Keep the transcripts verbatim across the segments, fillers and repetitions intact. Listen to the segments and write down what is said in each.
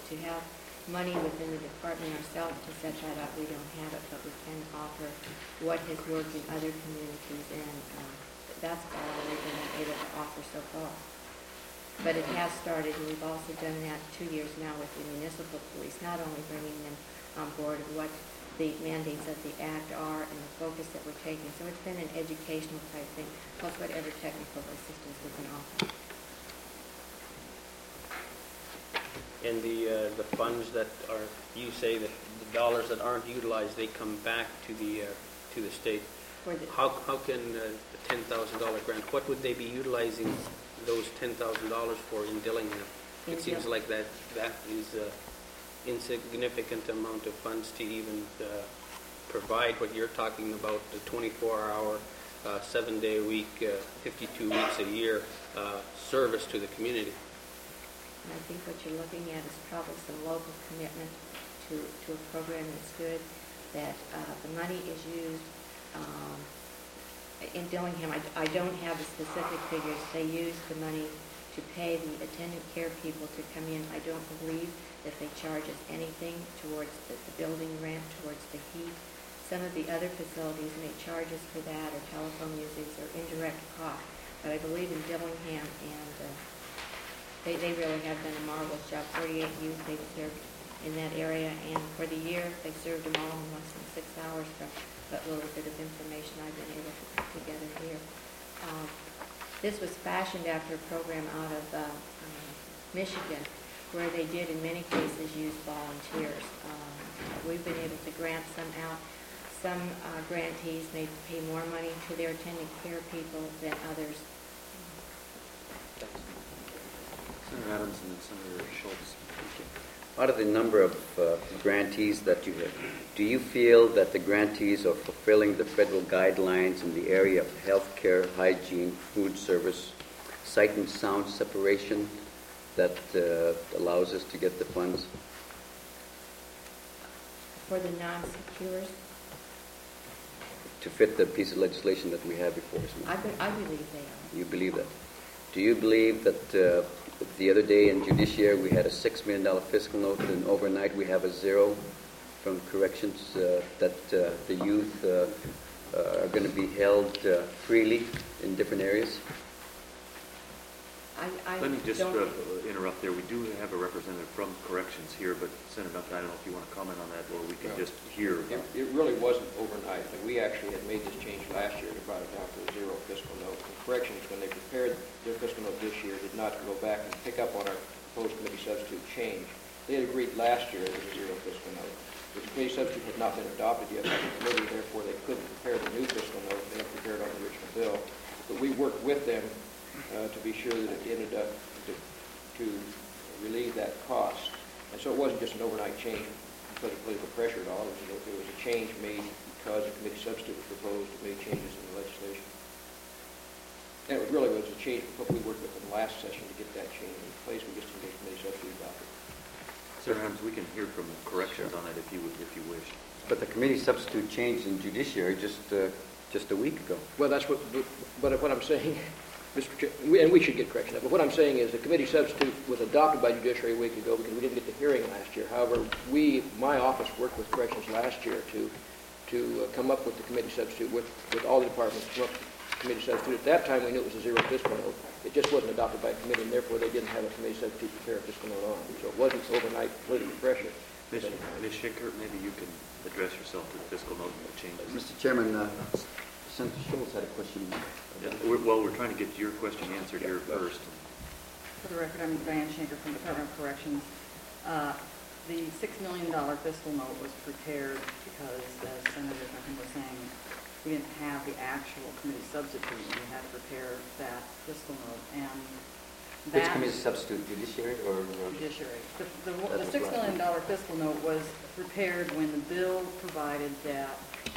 to have money within the department ourselves to set that up. We don't have it, but we can offer what has worked in other communities, and um, that's all we've been able to offer so far. But it has started, and we've also done that two years now with the municipal police, not only bringing them on board of what the mandates of the Act are and the focus that we're taking. So it's been an educational type thing, plus whatever technical assistance we can offer. And the uh, the funds that are, you say that the dollars that aren't utilized, they come back to the uh, to the state. For the, how how can uh, the ten thousand dollar grant? What would they be utilizing those ten thousand dollars for in Dillingham? In It seems Dill- like that that is an insignificant amount of funds to even uh, provide what you're talking about, the twenty-four hour, uh, seven day a week, uh, fifty-two weeks a year uh, service to the community. And I think what you're looking at is probably some local commitment to, to a program that's good, that uh, the money is used um, in Dillingham. I, I don't have the specific figures. They use the money to pay the attendant care people to come in. I don't believe that they charge us anything towards the, the building rent, towards the heat. Some of the other facilities may charge us for that, or telephone usage, or indirect cost. But I believe in Dillingham, and uh, They, they really have done a marvelous job. forty-eight youth they've served in that area, and for the year, they served them all in less than six hours from that little bit of information I've been able to put together here. Um, this was fashioned after a program out of uh, um, Michigan, where they did, in many cases, use volunteers. Um, we've been able to grant some out. Some uh, grantees may pay more money to their attendant care people than others. Senator Adams and then Senator Schultz. Out of the number of uh, grantees that you have, do you feel that the grantees are fulfilling the federal guidelines in the area of health care, hygiene, food service, sight and sound separation that uh, allows us to get the funds? For the non-secures, To fit the piece of legislation that we have before us? I, be, I believe they are. You believe that? Do you believe that uh, the other day in Judiciary we had a six million dollars fiscal note, and overnight we have a zero from corrections, uh, that uh, the youth uh, uh, are going to be held uh, freely in different areas? I, I Let me just don't uh, interrupt there. We do have a representative from Corrections here, but Senator Nutt, I don't know if you want to comment on that, or we can No. just hear. It, it really wasn't overnight. And we actually had made this change last year and brought it down to a zero fiscal note. And Corrections, when they prepared their fiscal note this year, did not go back and pick up on our proposed committee substitute change. They had agreed last year it was a zero fiscal note. The committee substitute had not been adopted yet by the committee, therefore they couldn't prepare the new fiscal note. They had prepared on the original bill. But we worked with them uh, to be sure that it ended up to, to relieve that cost. And so it wasn't just an overnight change because of political pressure at all. It was, it was a change made because a committee substitute was proposed to make changes in the legislation. And it really was a change because we worked with them last session to get that change in place. We just didn't get committee substitute adopted. Senator Adams, we can hear from Corrections on that if you would, if you wish. But the committee substitute changed in Judiciary just uh, just a week ago. Well, that's what, but what I'm saying, Mister Chair, and we should get correction. But what I'm saying is the committee substitute was adopted by Judiciary a week ago because we didn't get the hearing last year. However, we, my office worked with Corrections last year to to uh, come up with the committee substitute with, with all the departments, come up with the committee substitute. At that time, we knew it was a zero fiscal note. It just wasn't adopted by a committee, and therefore they didn't have a committee substitute prepare a fiscal note on. So it wasn't overnight political pressure. Miz Miz Schinkert, maybe you can address yourself to the fiscal note and the changes. Mister Chairman, uh, Senator Schultz had a question. Yeah, we're, well, we're trying to get your question answered here first. For the record, I'm Diane Shanker from the Department of Corrections. Uh, the six million dollars fiscal note was prepared because, as Senator Duncan was saying, we didn't have the actual committee substitute. We had to prepare that fiscal note. And Which that committee substitute, Judiciary or? Uh, Judiciary. The, the, the That's six right. million dollars fiscal note was prepared when the bill provided that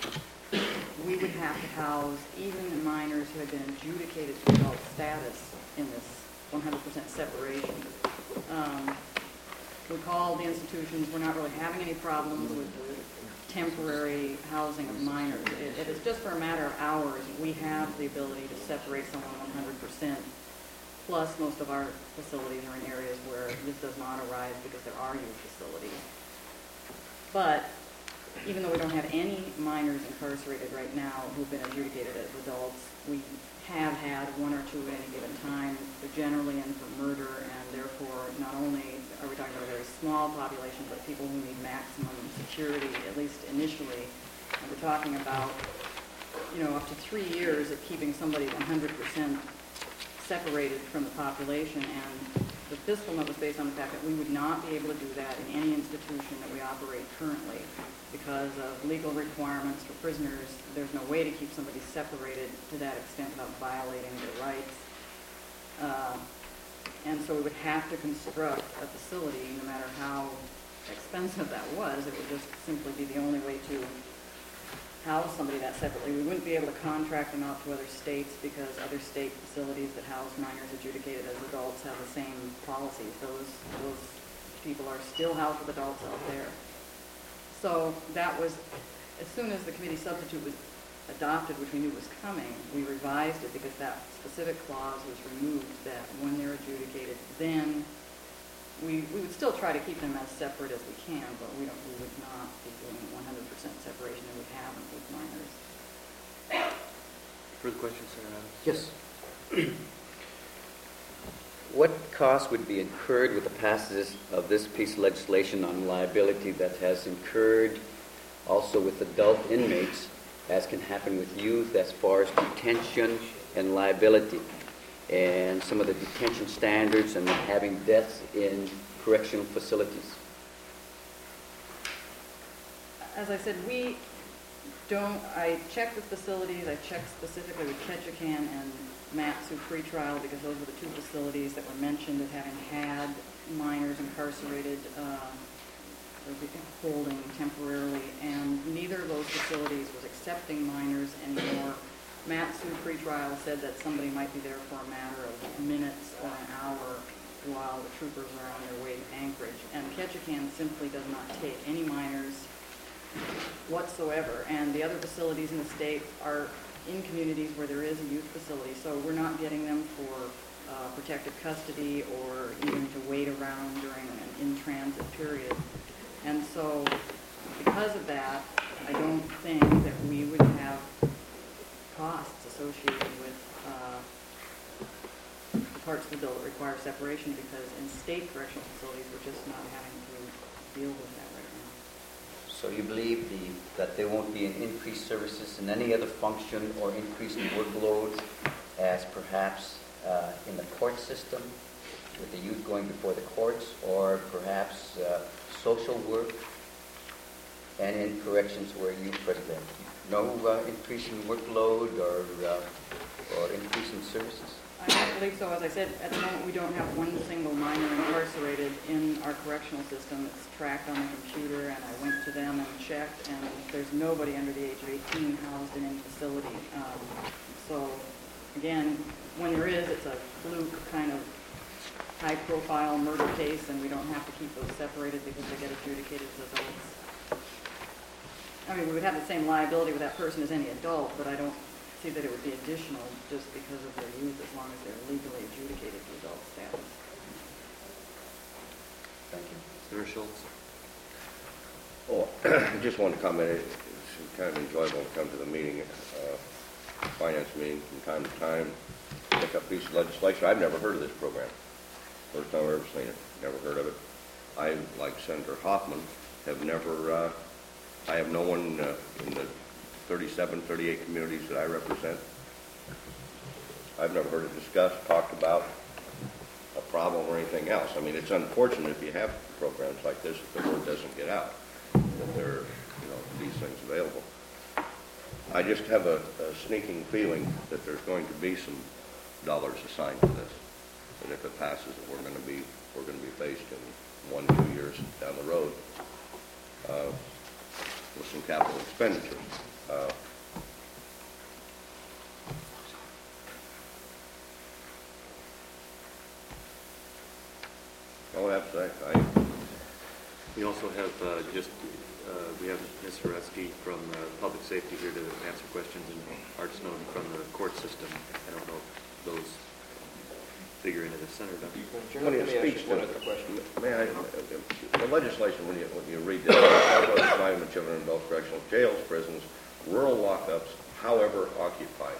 we would have to house even the minors who had been adjudicated to adult status in this one hundred percent separation. Um, we called the institutions. We're not really having any problems with the temporary housing of minors. It, it is just for a matter of hours. We have the ability to separate someone one hundred percent Plus, most of our facilities are in areas where this does not arise because there are youth facilities. But even though we don't have any minors incarcerated right now who've been adjudicated as adults, we have had one or two at any given time. They're generally in for murder, and therefore not only are we talking about a very small population, but people who need maximum security, at least initially. And we're talking about, you know, up to three years of keeping somebody one hundred percent separated from the population. And the fiscal note was based on the fact that we would not be able to do that in any institution that we operate currently because of legal requirements for prisoners. There's no way to keep somebody separated to that extent without violating their rights. Uh, and so we would have to construct a facility, no matter how expensive that was. It would just simply be the only way to house somebody that separately. We wouldn't be able to contract them out to other states because other state facilities that house minors adjudicated as adults have the same policies. Those, those people are still housed with adults out there. So that was, as soon as the committee substitute was adopted, which we knew was coming, we revised it because that specific clause was removed, that when they're adjudicated, then we, we would still try to keep them as separate as we can, but we don't, we would not be doing one hundred percent separation, and we haven't with minors. Further questions, Senator Adams? Yes. What cost would be incurred with the passage of this piece of legislation on liability that has incurred also with adult inmates, as can happen with youth, as far as detention and liability, and some of the detention standards and having deaths in correctional facilities? As I said, we don't, I checked with facilities, I checked specifically with Ketchikan and Matsu pretrial because those were the two facilities that were mentioned as having had minors incarcerated uh, or holding temporarily, and neither of those facilities was accepting minors anymore. Matsu pretrial said that somebody might be there for a matter of minutes or an hour while the troopers are on their way to Anchorage. And Ketchikan simply does not take any minors whatsoever. And the other facilities in the state are in communities where there is a youth facility. So we're not getting them for uh, protective custody or even to wait around during an in-transit period. And so because of that, I don't think that we would have costs associated with uh, the parts of the bill that require separation, because in state correctional facilities, we're just not having to deal with that right now. So you believe the, that there won't be an increased services in any other function or increase in workload as perhaps uh, in the court system with the youth going before the courts, or perhaps uh, social work and in corrections where youth present? No uh, increase in workload or, uh, or increase in services? I don't believe so. As I said, at the moment we don't have one single minor incarcerated in our correctional system. It's tracked on the computer, and I went to them and checked, and there's nobody under the age of eighteen housed in any facility. Um, so, again, when there is, it's a fluke kind of high-profile murder case, and we don't have to keep those separated because they get adjudicated as adults. I mean, we would have the same liability with that person as any adult, but I don't see that it would be additional just because of their youth, as long as they're legally adjudicated to adult status. Thank you. Senator Schultz? Oh, I just wanted to comment. It's kind of enjoyable to come to the meeting, uh, finance meeting from time to time, pick up a piece of legislation. I've never heard of this program. First time I've ever seen it. Never heard of it. I, like Senator Hoffman, have never, uh, I have no one uh, in the thirty-seven, thirty-eight communities that I represent. I've never heard it discussed, talked about a problem or anything else. I mean, it's unfortunate if you have programs like this, if the word doesn't get out, that there are, you know, these things available. I just have a, a sneaking feeling that there's going to be some dollars assigned to this. And if it passes, we're going to be, we're going to be faced in one, two years down the road uh, with some capital expenditures. Uh, all I have to say, I, We also have uh, just, uh, we have Miz Horeski from uh, Public Safety here to answer questions, and Art Snowden from the court system. I don't know if those figure into the center, don't you? Chairman, When let it me ask speaks you one to- other question. May I, the legislation, when you, when you read this, it talks about providing the children in adult correctional jails, prisons, rural lockups, however occupied.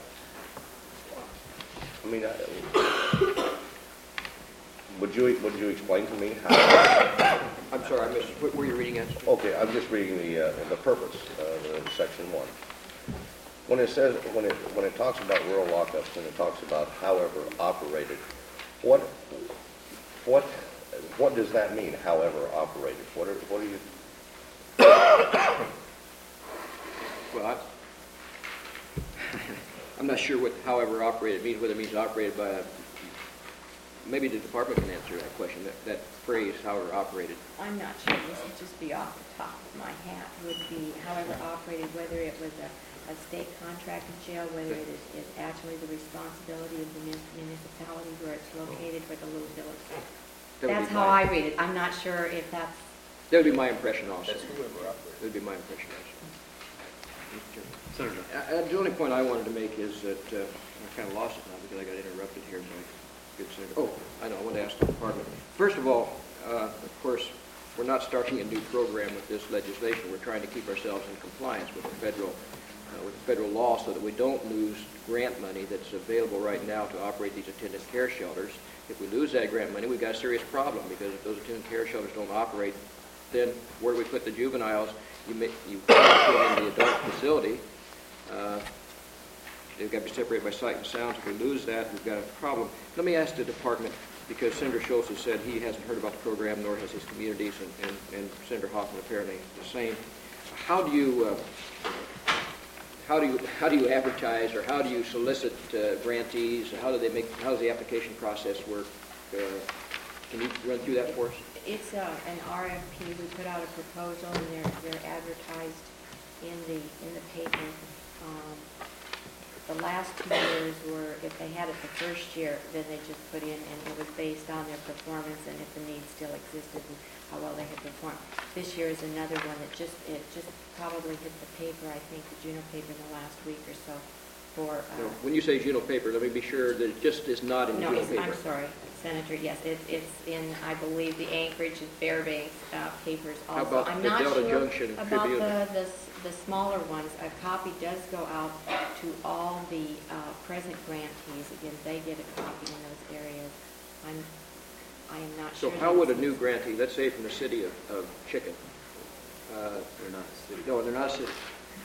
I mean, I- would you, would you explain to me how? I'm sorry, I missed, what were you reading at? Okay, I'm just reading the, uh, the purpose of uh, section one. When it says, when it, when it talks about rural lockups and it talks about however operated, what, what, what does that mean, however operated? What are, what are you, Well, I, I'm not sure what however operated means, whether it means operated by, a- maybe the department can answer that question, that, that phrase, however operated. I'm not sure, this would just be off the top of my hat, would be however operated, whether it was a, a state contracted jail, whether it is, is actually the responsibility of the mun- municipality where it's located for the little village. That would That's be how my- I read it, I'm not sure if that's, That would be my impression also. That's whoever operates. That would be my impression also. Mister Chairman. Senator. Uh, uh, The only point I wanted to make is that, uh, I kind of lost it now because I got interrupted here by good Senator. Oh, I know, I wanted to ask the department. First of all, uh, of course, we're not starting a new program with this legislation. We're trying to keep ourselves in compliance with the federal, uh, with the federal law so that we don't lose grant money that's available right now to operate these attendant care shelters. If we lose that grant money, we've got a serious problem because if those attendant care shelters don't operate, then where do we put the juveniles? You may, you put them in the adult facility. Uh, They've got to be separated by sight and sound. If we lose that, we've got a problem. Let me ask the department, because Senator Schultz has said he hasn't heard about the program, nor has his communities, and, and, and Senator Hoffman apparently the same. How do you, uh, how do you, how do you advertise, or how do you solicit uh, grantees? How do they make? How does the application process work? Uh, can you run through that for us? it's uh, an R F P, we put out a proposal and they're, they're advertised in the, in the paper. Um, The last two years were, if they had it the first year, then they just put in, and it was based on their performance and if the need still existed and how well they had performed. This year is another one that just, it just probably hit the paper, I think, the Juneau paper in the last week or so for... Uh, No, when you say Juneau paper, let me be sure that it just is not in No, Juneau it's, paper. I'm sorry, Senator, yes, it, it's in, I believe, the Anchorage and Fairbanks uh, papers How also. about I'm the not Delta sure Junction about Tribune? the, the, s- the smaller ones. A copy does go out to all the uh, present grantees. Again, they get a copy in those areas. I'm, I am not So sure. how that would a it's- new grantee, let's say from the city of, of Chicken, uh, They're not a city. no, they're not a city,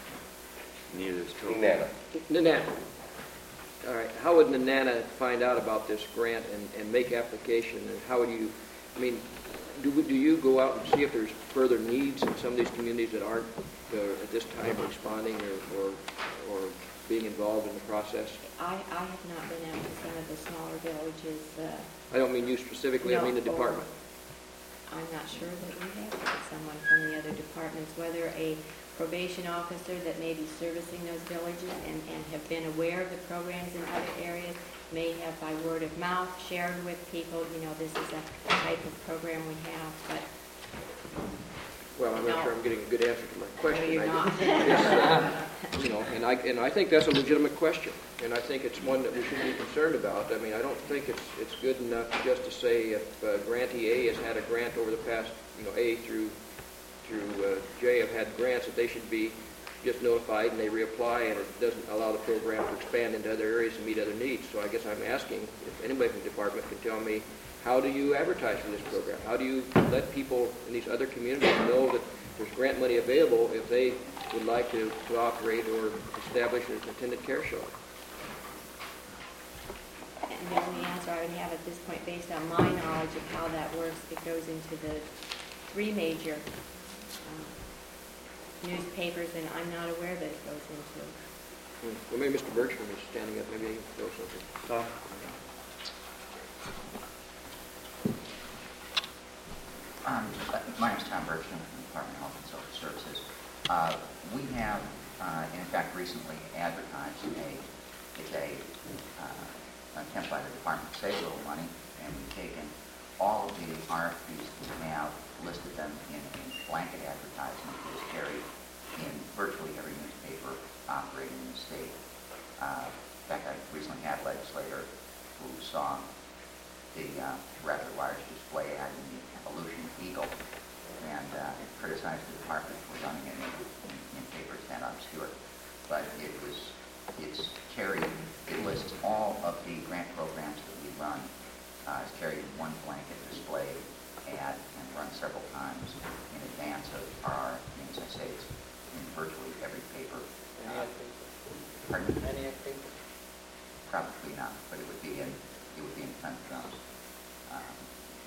Neither is Topeka. Nana. Nenana. All right, how would Nenana find out about this grant and, and make application, and how would you, I mean, do, we- do you go out and see if there's further needs in some of these communities that aren't uh, at this time responding or, or, or being involved in the process? I, I have not been out to some of the smaller villages. uh, I don't mean you specifically, I mean the No, or- department. I'm not sure that we have had someone from the other departments, whether a probation officer that may be servicing those villages and, and have been aware of the programs in other areas, may have by word of mouth shared with people, you know, this is a type of program we have, but Well, I'm not No. sure I'm getting a good answer to my question. no, you're I not. It's, uh, You know, and I, and I think that's a legitimate question, and I think it's one that we should be concerned about. I mean, I don't think it's, it's good enough just to say if uh, grantee A has had a grant over the past, you know, A through, through uh, J have had grants, that they should be just notified and they reapply, and it doesn't allow the program to expand into other areas and meet other needs. So I guess I'm asking if anybody from the department can tell me, how do you advertise for this program? How do you let people in these other communities know that there's grant money available if they would like to, to operate or establish an attendant care shelter? And the only answer I would have at this point, based on my knowledge of how that works, it goes into the three major um, newspapers, and I'm not aware that it goes into. Hmm. Well, maybe Mister Bergstrom is standing up, maybe he knows something. Um, my name is Tom Bergstrom from the Department of Health and Social Services. Uh, we have, uh, in fact, recently advertised a, it's a, uh, an attempt by the department to save a little money, and we've taken all of the R F Ps that we have, listed them in a blanket advertisement that is carried in virtually every newspaper operating in the state. Uh, in fact, I recently had a legislator who saw several times in advance of our, I mean, as I say, it's in virtually every paper. Uh, Pardon me? Any paper? Probably not, but it would be in, it would be in Plymouth Journal. Um,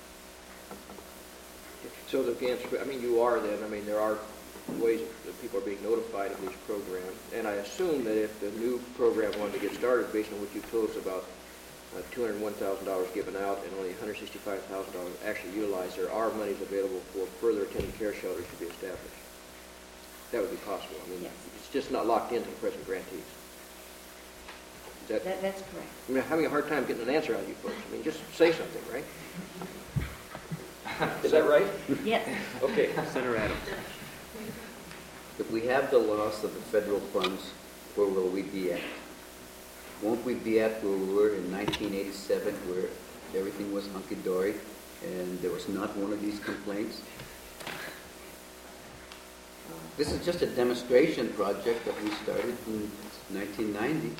So the answer, I mean, you are then, I mean, there are ways that people are being notified of these programs. And I assume that if the new program wanted to get started, based on what you told us about uh, two hundred one thousand dollars given out and only one hundred sixty-five thousand dollars actually utilized, there are monies available for further attendant care shelters to be established. That would be possible. I mean, Yes. it's just not locked into the present grantees. Is that, That, that's correct. I mean, I'm having a hard time getting an answer out of you folks. I mean, just say something, right? Is that right? Yes. Okay. Senator Adams. If we have the loss of the federal funds, where will we be at? Won't we be at where we were in nineteen eighty-seven, where everything was hunky-dory and there was not one of these complaints? This is just a demonstration project that we started in nineteen ninety.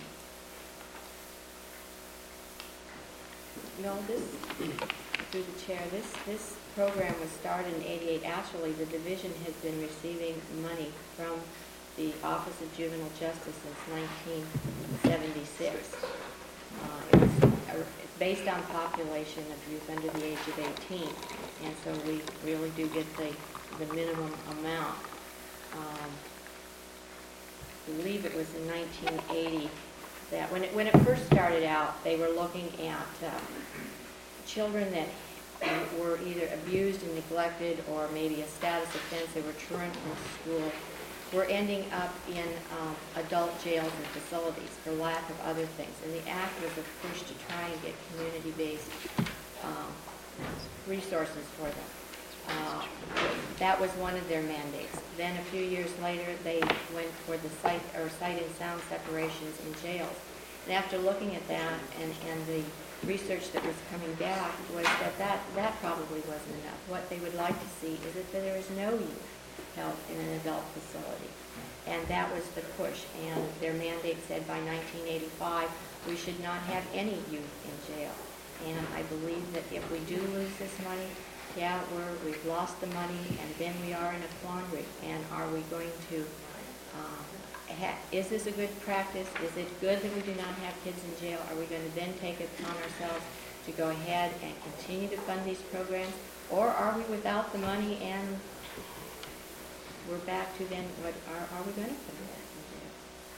No, this, through the chair, this, this program was started in eighty-eight. Actually, the division has been receiving money from the Office of Juvenile Justice since nineteen seventy-six. Uh, it was uh, it's based on population of youth under the age of eighteen, and so we really do get the, the minimum amount. Um, I believe it was in nineteen eighty that when it, when it first started out, they were looking at uh, children that were either abused and neglected or maybe a status offense. They were truant from school, were ending up in um, adult jails and facilities for lack of other things. And the act was a push to try and get community-based um, resources for them. Uh, that was one of their mandates. Then a few years later, they went for the sight or sight and sound separations in jails. And after looking at that and, and the research that was coming back was that, that that probably wasn't enough. What they would like to see is that there is no youth held in an adult facility. And that was the push. And their mandate said by nineteen eighty-five, we should not have any youth in jail. And I believe that if we do lose this money, yeah, we're, we've lost the money, and then we are in a quandary. And are we going to, um, ha is this a good practice? Is it good that we do not have kids in jail? Are we going to then take it upon ourselves to go ahead and continue to fund these programs? Or are we without the money and we're back to then, what are, are we going to put them back in jail?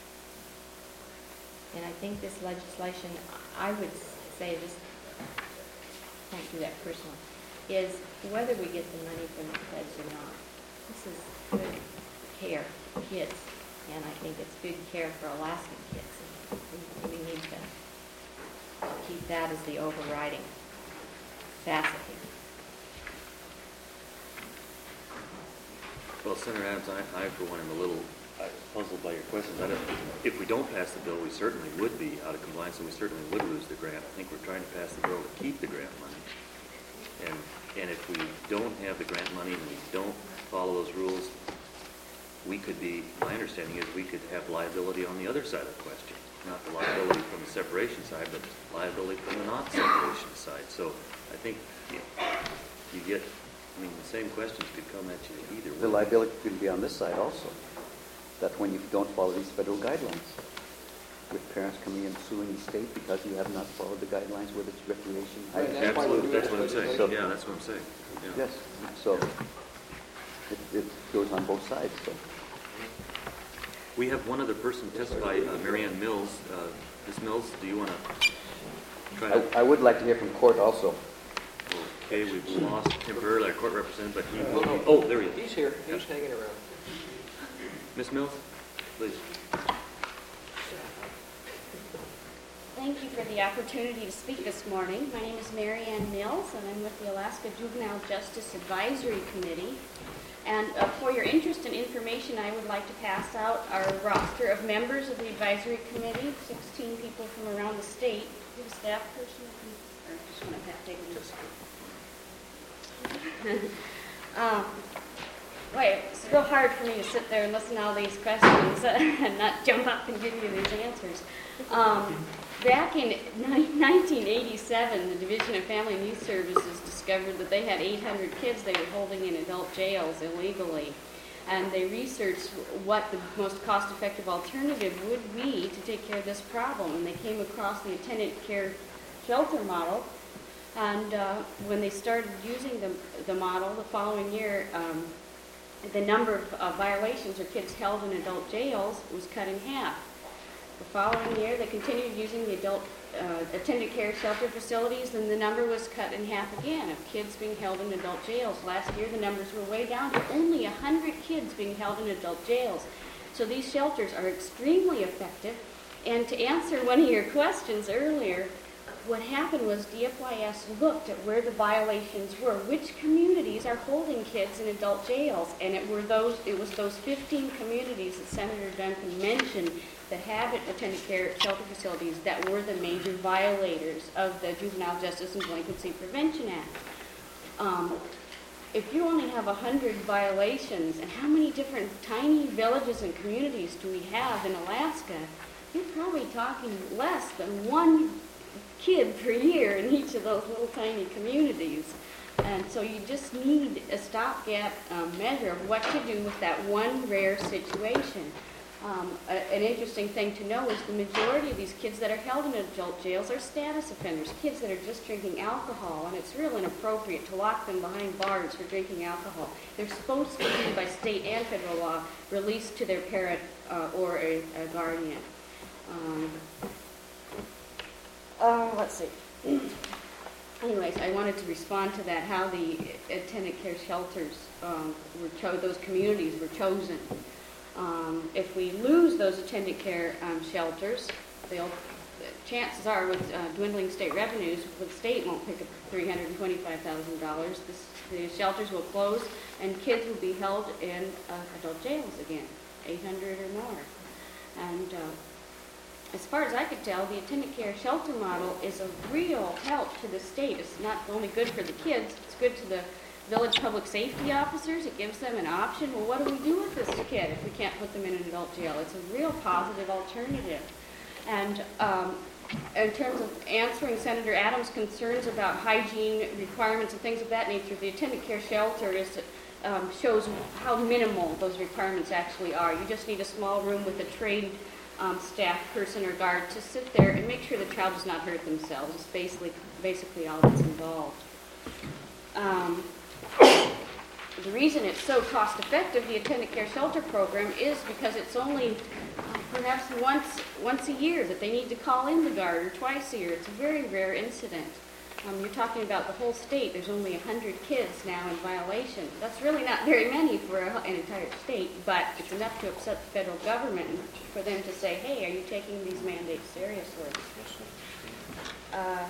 And I think this legislation, I would say this, can't do that personally, is whether we get the money from the feds or not. This is good care for kids, and I think it's good care for Alaskan kids. And we, we need to keep that as the overriding facet here. Well, Senator Adams, I, I for one am a little uh, puzzled by your questions. I don't, if we don't pass the bill, we certainly would be out of compliance, and we certainly would lose the grant. I think we're trying to pass the bill to keep the grant money. And, and if we don't have the grant money and we don't follow those rules, we could be, my understanding is we could have liability on the other side of the question. Not the liability from the separation side, but liability from the not-separation side. So I think you, you get, I mean, the same questions could come at you either way. The liability could be on this side also. That when you don't follow these federal guidelines, with parents coming in suing the state because you have not followed the guidelines with its recreation. Right, that's why we're Absolutely, doing that's this what I'm saying. So- Yeah, that's what I'm saying. Yeah. Yes, so it, it goes on both sides, so. We have one other person testify, uh, Mary Ann Mills. Uh, Miz Mills, do you want to try to? I, I would like to hear from court also. Okay, we've lost temporarily our court representative, but he No, will no. be, oh, there he is. He's here. He's hanging around. Miz Mills, please. Thank you for the opportunity to speak this morning. My name is Mary Ann Mills, and I'm with the Alaska Juvenile Justice Advisory Committee. And uh, for your interest and information, I would like to pass out our roster of members of the advisory committee, sixteen people from around the state. Do you have a staff person? Or just want to have to take a um, Wait, it's real hard for me to sit there and listen to all these questions and not jump up and give you these answers. Um, Back in nineteen eighty-seven, the Division of Family and Youth Services discovered that they had eight hundred kids they were holding in adult jails illegally. And they researched what the most cost-effective alternative would be to take care of this problem. And they came across the attendant care shelter model. And uh, when they started using the, the model the following year, um, the number of uh, violations or kids held in adult jails was cut in half. The following year, they continued using the adult uh, attendant care shelter facilities, and the number was cut in half again of kids being held in adult jails. Last year, the numbers were way down to only one hundred kids being held in adult jails. So these shelters are extremely effective. And to answer one of your questions earlier, what happened was D F Y S looked at where the violations were, which communities are holding kids in adult jails, and it were those. It was those fifteen communities that Senator Duncan mentioned that have attendant care shelter facilities that were the major violators of the Juvenile Justice and Delinquency Prevention Act. Um, if you only have one hundred violations, and how many different tiny villages and communities do we have in Alaska, you're probably talking less than one kid per year in each of those little tiny communities. And so you just need a stopgap um, measure of what to do with that one rare situation. Um, a, an interesting thing to know is the majority of these kids that are held in adult jails are status offenders, kids that are just drinking alcohol, and it's real inappropriate to lock them behind bars for drinking alcohol. They're supposed to be, by state and federal law, released to their parent uh, or a, a guardian. Um, uh, let's see. Anyways, I wanted to respond to that, how the attendant care shelters um, were cho- those communities were chosen. Um, if we lose those attendant care um, shelters, they'll, chances are with uh, dwindling state revenues, the state won't pick up three hundred twenty-five thousand dollars. The shelters will close and kids will be held in uh, adult jails again, eight hundred or more. And uh, as far as I could tell, the attendant care shelter model is a real help to the state. It's not only good for the kids, it's good to the village public safety officers. It gives them an option. Well, what do we do with this kid if we can't put them in an adult jail? It's a real positive alternative. And um, in terms of answering Senator Adams' concerns about hygiene requirements and things of that nature, the attendant care shelter is um, shows how minimal those requirements actually are. You just need a small room with a trained um, staff person or guard to sit there and make sure the child does not hurt themselves. It's basically, basically all that's involved. Um, The reason it's so cost effective, the attendant care shelter program, is because it's only uh, perhaps once once a year that they need to call in the guard, or twice a year. It's a very rare incident. Um, you're talking about the whole state. There's only one hundred kids now in violation. That's really not very many for a, an entire state, but it's enough to upset the federal government and for them to say, hey, are you taking these mandates seriously? Uh,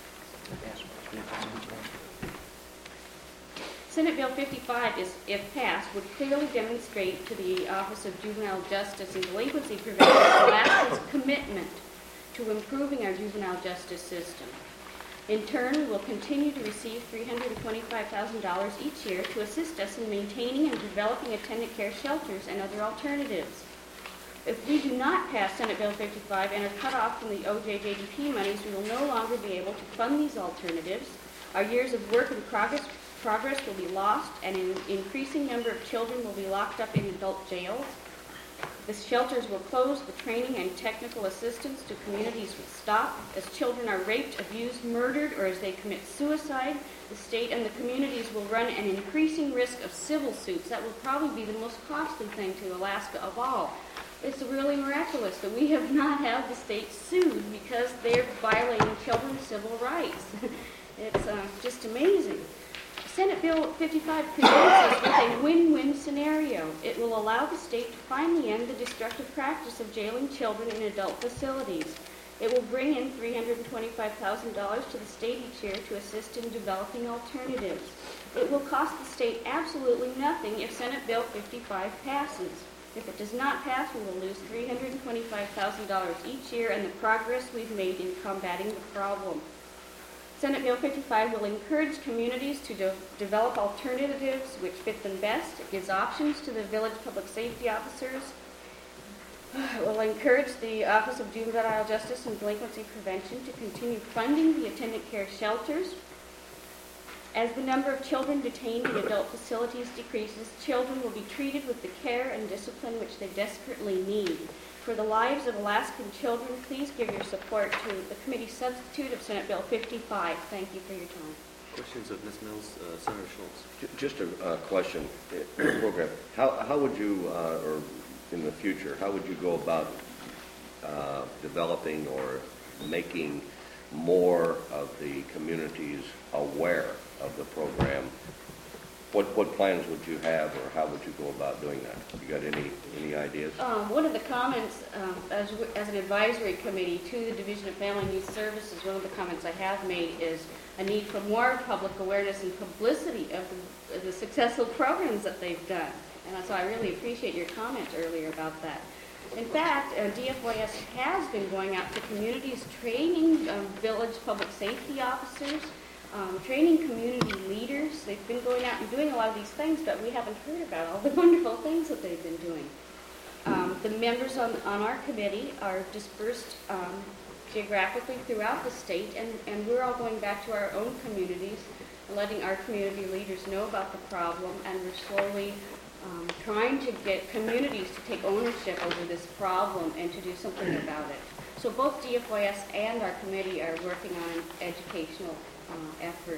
Senate Bill fifty-five, is, if passed, would clearly demonstrate to the Office of Juvenile Justice and Delinquency Prevention Alaska's commitment to improving our juvenile justice system. In turn, we will continue to receive three hundred twenty-five thousand dollars each year to assist us in maintaining and developing attendant care shelters and other alternatives. If we do not pass Senate Bill fifty-five and are cut off from the O J J D P monies, we will no longer be able to fund these alternatives. Our years of work and progress Progress will be lost, and an increasing number of children will be locked up in adult jails. The shelters will close. The training and technical assistance to communities will stop. As children are raped, abused, murdered, or as they commit suicide, the state and the communities will run an increasing risk of civil suits. That will probably be the most costly thing to Alaska of all. It's really miraculous that we have not had the state sued because they're violating children's civil rights. It's uh, just amazing. Senate Bill fifty-five presents us with a win-win scenario. It will allow the state to finally end the destructive practice of jailing children in adult facilities. It will bring in three hundred twenty-five thousand dollars to the state each year to assist in developing alternatives. It will cost the state absolutely nothing if Senate Bill fifty-five passes. If it does not pass, we will lose three hundred twenty-five thousand dollars each year and the progress we've made in combating the problem. Senate Bill fifty-five will encourage communities to de- develop alternatives which fit them best. It gives options to the village public safety officers will encourage the Office of Juvenile Justice and Delinquency Prevention to continue funding the attendant care shelters. As the number of children detained in adult facilities decreases, children will be treated with the care and discipline which they desperately need. For the lives of Alaskan children, please give your support to the committee substitute of Senate Bill fifty-five. Thank you for your time. Questions of Miz Mills, uh, Senator Schultz. Ju- Just a uh, question, uh, program, how, how would you, uh, or in the future, how would you go about uh, developing or making more of the communities aware of the program? What, what plans would you have, or how would you go about doing that? You got any, any ideas? Um, one of the comments, um, as, w- as an advisory committee to the Division of Family and Youth Services, one of the comments I have made is a need for more public awareness and publicity of the, of the successful programs that they've done. And so I really appreciate your comment earlier about that. In fact, uh, D F Y S has been going out to communities, training um, village public safety officers, um, training community leaders. They've been going out and doing a lot of these things, but we haven't heard about all the wonderful things that they've been doing. Um, the members on, on our committee are dispersed um, geographically throughout the state, and, and we're all going back to our own communities and letting our community leaders know about the problem, and we're slowly um, trying to get communities to take ownership over this problem and to do something about it. So both D F Y S and our committee are working on an educational uh, effort.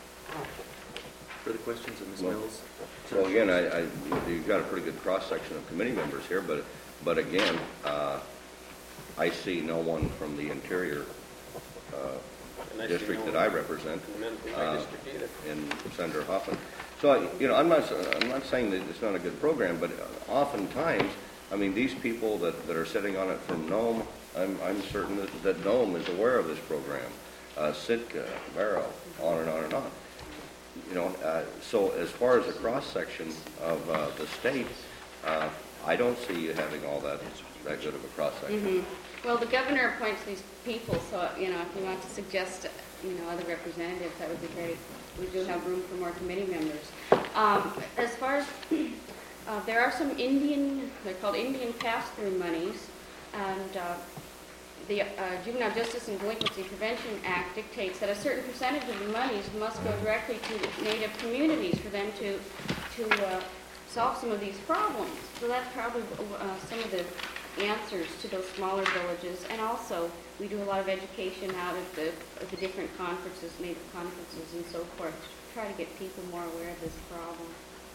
Further questions of Miz Well, Mills? So again, I, I, you've got a pretty good cross-section of committee members here, but, but again, uh, I see no one from the interior uh, And I see district no that I one represent from in my uh, district either. in Senator Hoffman. So, I- you know, I'm not, I'm not saying that it's not a good program, but oftentimes, I mean, these people that, that are sitting on it from Nome, I'm, I'm certain that, that Nome is aware of this program. Uh, Sitka, Barrow, on and on and on. You know, uh, so as far as the cross-section of uh, the state, uh, I don't see you having all that, that good of a cross-section. Mm-hmm. Well, the governor appoints these people, so, you know, if you want to suggest, you know, other representatives, that would be great. We do have room for more committee members. Um, as far as, uh, there are some Indian, they're called Indian pass-through monies, and uh, the uh, Juvenile Justice and Delinquency Prevention Act dictates that a certain percentage of the monies must go directly to Native communities for them to, to uh, solve some of these problems. So that's probably uh, some of the answers to those smaller villages. And also, we do a lot of education out at the, at the different conferences, Native conferences and so forth, to try to get people more aware of this problem.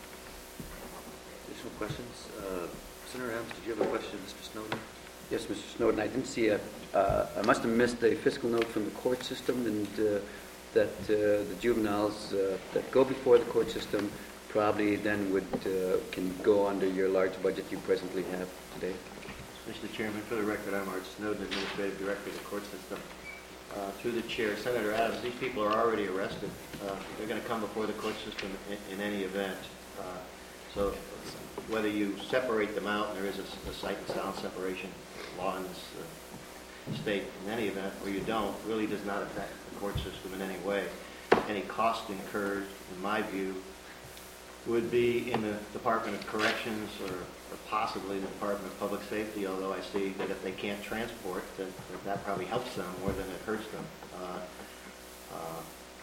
Additional questions? Uh, Senator Adams, did you have a question, Mister Snowden? Yes, Mister Snowden, I didn't see a, uh, I must have missed a fiscal note from the court system, and uh, that uh, the juveniles uh, that go before the court system probably then would, uh, can go under your large budget you presently have today. Mister Chairman, for the record, I'm Art Snowden, Administrative Director of the Court System. Uh, through the chair, Senator Adams, these people are already arrested. Uh, they're going to come before the court system in, in any event. Uh, so whether you separate them out, and there is a, a sight and sound separation law in this uh, state, in any event, or you don't, really does not affect the court system in any way. Any cost incurred, in my view, would be in the Department of Corrections or, or possibly the Department of Public Safety, although I see that if they can't transport, then that, that probably helps them more than it hurts them. Uh, uh,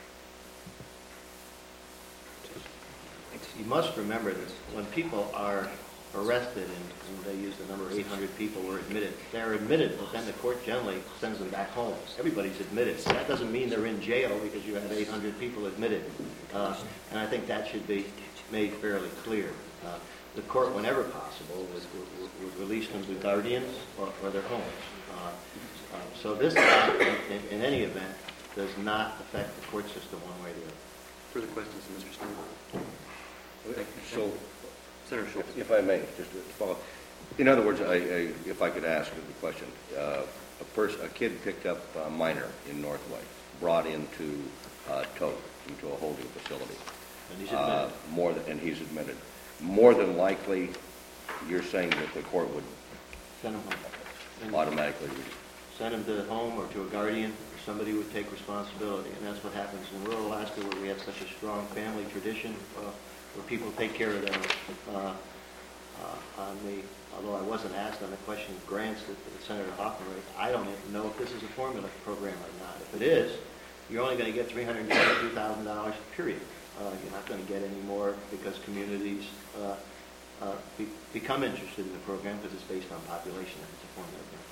you must remember that when people are arrested, and, and they use the number eight hundred people were admitted, they're admitted, but then the court generally sends them back home. Everybody's admitted. So that doesn't mean they're in jail because you have eight hundred people admitted. Uh, and I think that should be made fairly clear. Uh, the court, whenever possible, would, would, would release them to guardians or, or their homes. Uh, uh, so this, in, in any event, does not affect the court system one way or the other. Further questions of Mister Snowden? So, Senator Schultz. if I may, just to follow. In other words, I, I, if I could ask the question, uh, a person, a kid picked up a minor in Northway, brought into uh, tow, into a holding facility. And he's admitted. Uh, more than, and he's admitted. More than likely, you're saying that the court would Send them home. And automatically. send them to the home or to a guardian, or somebody would take responsibility. And that's what happens in rural Alaska, where we have such a strong family tradition, uh, where people take care of their uh, uh, on the, although I wasn't asked on the question of grants that that Senator Hoffman raised, I don't even know if this is a formula program or not. If it is, you're only going to get three hundred twenty-two thousand dollars, period. Uh, You're not going to get any more because communities uh, uh, be- become interested in the program because it's based on population if it's a formula grant.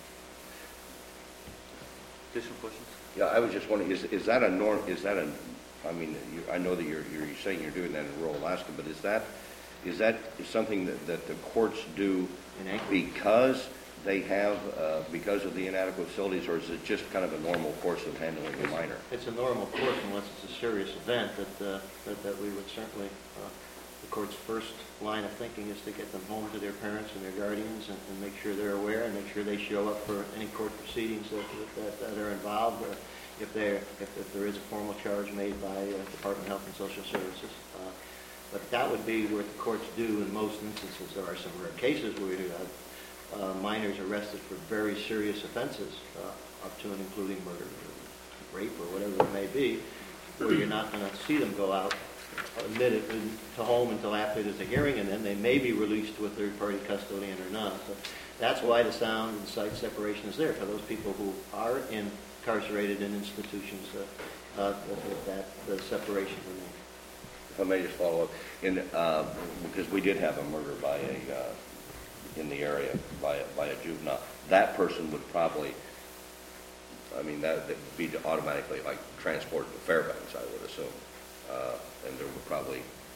Additional questions? Yeah, I was just wondering, is, is that a norm, is that a, I mean, you, I know that you're, you're saying you're doing that in rural Alaska, but is that, is that something that, that the courts do In Anchorage. because they have, uh, because of the inadequate facilities, or is it just kind of a normal course of handling a minor? It's a normal course unless it's a serious event that, uh, that, that we would certainly, uh, the court's first line of thinking is to get them home to their parents and their guardians and, and make sure they're aware and make sure they show up for any court proceedings that, that, that are involved, or if they're, if, if there is a formal charge made by uh, Department of Health and Social Services. Uh, but that would be what the courts do in most instances. There are some rare cases where we have uh, minors arrested for very serious offenses, uh, up to and including murder or rape or whatever it may be, where you're not going to see them go out admitted to home until after there's a hearing, and then they may be released to a third-party custodian or not. So that's why the sound and sight separation is there for those people who are incarcerated in institutions. Uh, uh, that, that the separation remains. If I may just follow up, in, uh, because we did have a murder by a, uh, in the area by a, by a juvenile, that person would probably, I mean, that would be automatically like transported to Fairbanks, I would assume. Uh, and there would probably...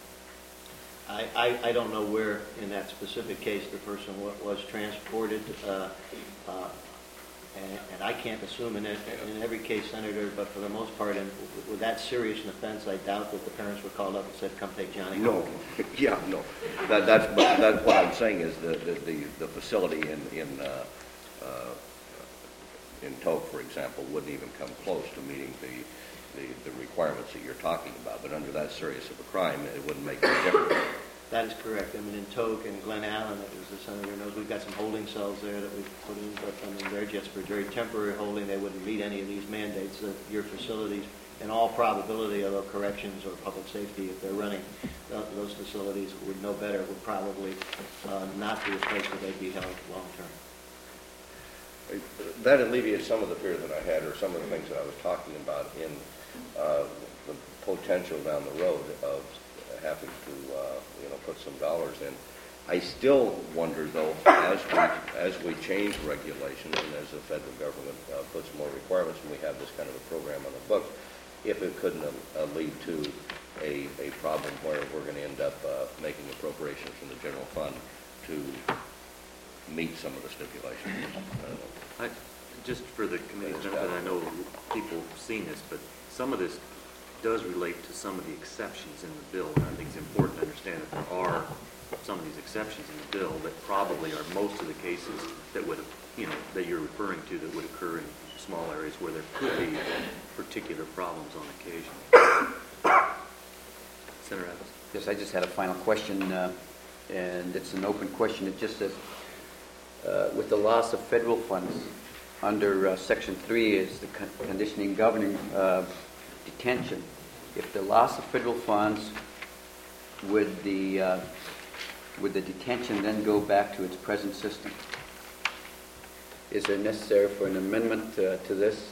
I, I, I don't know where in that specific case the person wa- was transported, uh, uh, and, and I can't assume in, it, in every case, Senator, but for the most part, in, with that serious an offense, I doubt that the parents were called up and said, come take Johnny No, home. yeah, no. That, that's, but that's what I'm saying is the, the, the, the facility in, in, uh, uh, in Tok, for example, wouldn't even come close to meeting the, the, the requirements that you're talking about. But under that serious of a crime, it wouldn't make any difference. That is correct. I mean, in Tok and Glen Allen, as the Senator knows, we've got some holding cells there that we've put in, but I mean, they're just for very temporary holding. They wouldn't meet any of these mandates. That your facilities, in all probability, although corrections or public safety, if they're running th- those facilities, would know better, would probably uh, not be a place where they'd be held long-term. That alleviates some of the fear that I had, or some of the things that I was talking about in uh, the potential down the road of having to, uh, you know, put some dollars in. I still wonder, though, as we as we change regulations and as the federal government uh, puts more requirements, and we have this kind of a program on the books, if it couldn't uh, lead to a, a problem where we're going to end up uh, making appropriations from the general fund to meet some of the stipulations. I don't know. I, just for the committee's benefit, I know people have seen this, but some of this does relate to some of the exceptions in the bill. And I think it's important to understand that there are some of these exceptions in the bill that probably are most of the cases that would, you know, that you're referring to that would occur in small areas where there could be particular problems on occasion. Senator Adams. Yes, I just had a final question, uh, and it's an open question. It just says, uh, with the loss of federal funds, under uh, Section three is the con- conditioning governing uh, detention. If the loss of federal funds, would the uh, would the detention then go back to its present system? Is there necessary for an amendment uh, to this?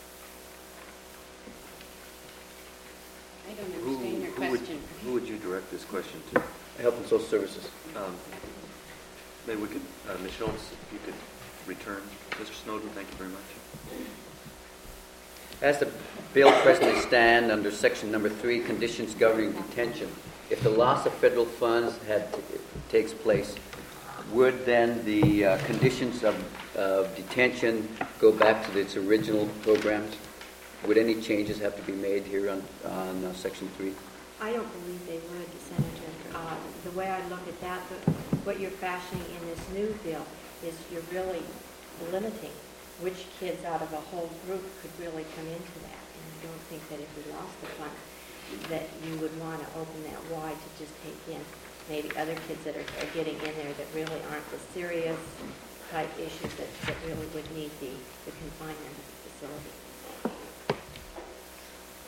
I don't Who, understand your who would, question. who would you direct this question to? Health and Social Services. Um, maybe we could, uh, Miz Schultz, if you could return. Mister Snowden, thank you very much. As the bill presently stand under section number three, conditions governing detention, if the loss of federal funds had takes place, would then the uh, conditions of, of detention go back to its original programs? Would any changes have to be made here on, on uh, section three? I don't believe they would, Senator. Uh, the way I look at that, the, what you're fashioning in this new bill is you're really limiting which kids out of a whole group could really come into that. And I don't think that if we lost the fund, that you would want to open that wide to just take in maybe other kids that are, are getting in there that really aren't the serious type issues that, that really would need the, the confinement facility.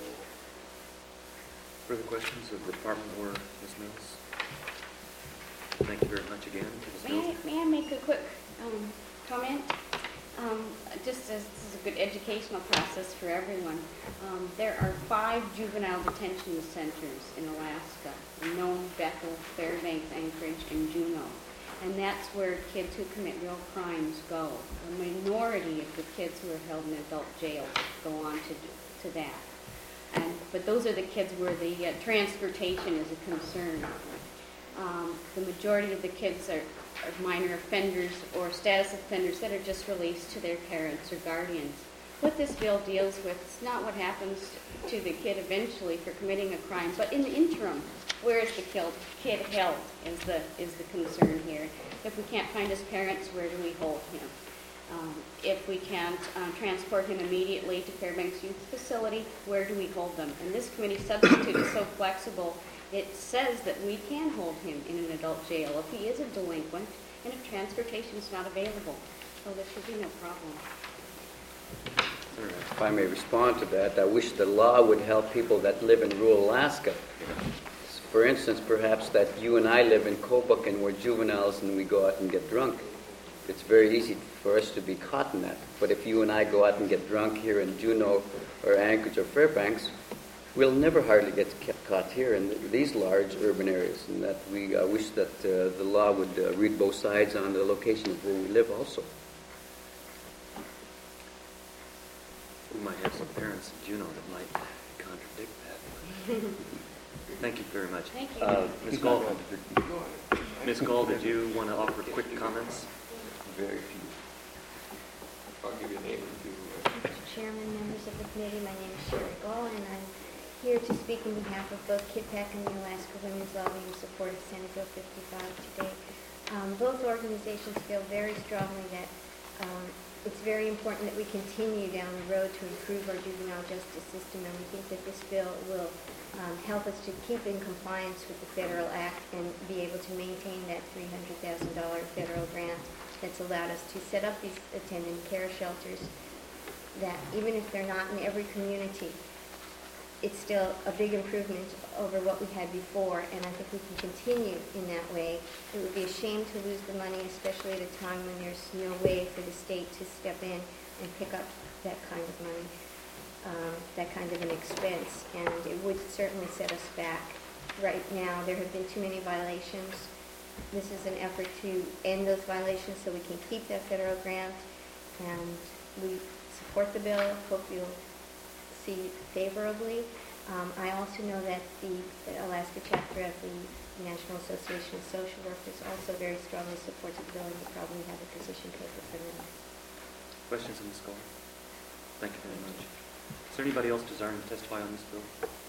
Further questions of the department or Miz Mills? Thank you very much again, Miz May I, Mills. may I make a quick um, comment? Um, Just as this is a good educational process for everyone, um, there are five juvenile detention centers in Alaska: Nome, Bethel, Fairbanks, Anchorage, and Juneau. And that's where kids who commit real crimes go. The minority of the kids who are held in adult jail go on to to that. And but those are the kids where the uh, transportation is a concern. Um, the majority of the kids are, are minor offenders or status offenders that are just released to their parents or guardians. What this bill deals with is not what happens to the kid eventually for committing a crime, but in the interim, where is the killed, kid held is the, is the concern here. If we can't find his parents, where do we hold him? Um, if we can't uh, transport him immediately to Fairbanks Youth Facility, where do we hold them? And this committee substitute is so flexible. It says that we can hold him in an adult jail if he is a delinquent and if transportation is not available. So there should be no problem. If I may respond to that, I wish the law would help people that live in rural Alaska. For instance, perhaps that you and I live in Kobuk and we're juveniles and we go out and get drunk. It's very easy for us to be caught in that. But if you and I go out and get drunk here in Juneau or Anchorage or Fairbanks, we'll never hardly get caught here in these large urban areas. And that we uh, wish that uh, the law would uh, read both sides on the locations where we live also. We might have some parents in Juneau that might contradict that. Thank you very much. Thank you. Uh, Miz Gall, Miz Gall, did you want to offer quick comments? Very few. I'll give you a name or two. Mister Chairman, members of the committee, my name is Sherry Gall, and I'm here to speak on behalf of both KidPAC and the Alaska Women's Lobby in support of Senate Bill fifty-five today. Um, both organizations feel very strongly that um, it's very important that we continue down the road to improve our juvenile justice system, and we think that this bill will um, help us to keep in compliance with the federal act and be able to maintain that three hundred thousand dollars federal grant that's allowed us to set up these attendant care shelters that even if they're not in every community, it's still a big improvement over what we had before, and I think we can continue in that way. It would be a shame to lose the money, especially at a time when there's no way for the state to step in and pick up that kind of money, um, that kind of an expense, and it would certainly set us back. Right now, there have been too many violations. This is an effort to end those violations so we can keep that federal grant, and we support the bill. Hope you'll see favorably. Um, I also know that the, the Alaska chapter of the National Association of Social Workers also very strongly supports the bill, and you probably have a position paper for them. Questions on this bill? Thank you very much. Is there anybody else desiring to testify on this bill?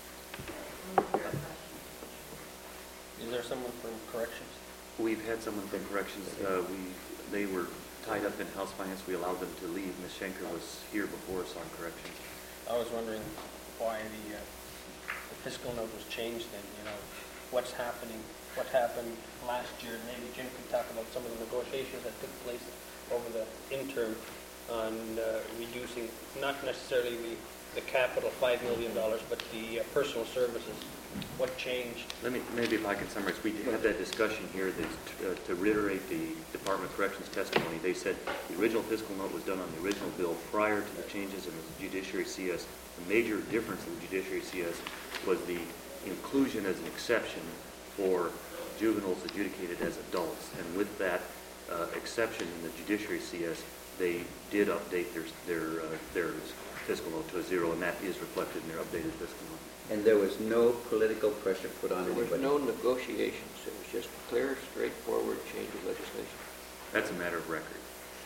Is there someone from corrections? We've had someone from corrections. Uh, we they were tied up in House Finance. We allowed them to leave. Miz Schenker was here before us on corrections. I was wondering why the, uh, the fiscal note was changed and, you know, what's happening, what happened last year. Maybe Jim could talk about some of the negotiations that took place over the interim on uh, reducing, not necessarily the, the capital five million dollars, but the uh, personal services. What changed? Let me, maybe if I can summarize, we had that discussion here that, uh, to reiterate the Department of Corrections testimony. They said the original fiscal note was done on the original bill prior to the changes in the Judiciary C S. The major difference in the Judiciary C S was the inclusion as an exception for juveniles adjudicated as adults. And with that uh, exception in the Judiciary C S, they did update their, their, uh, their fiscal note to a zero, and that is reflected in their updated fiscal note. And there was no political pressure put on There was anybody. no negotiations. It was just clear, straightforward change of legislation. That's a matter of record.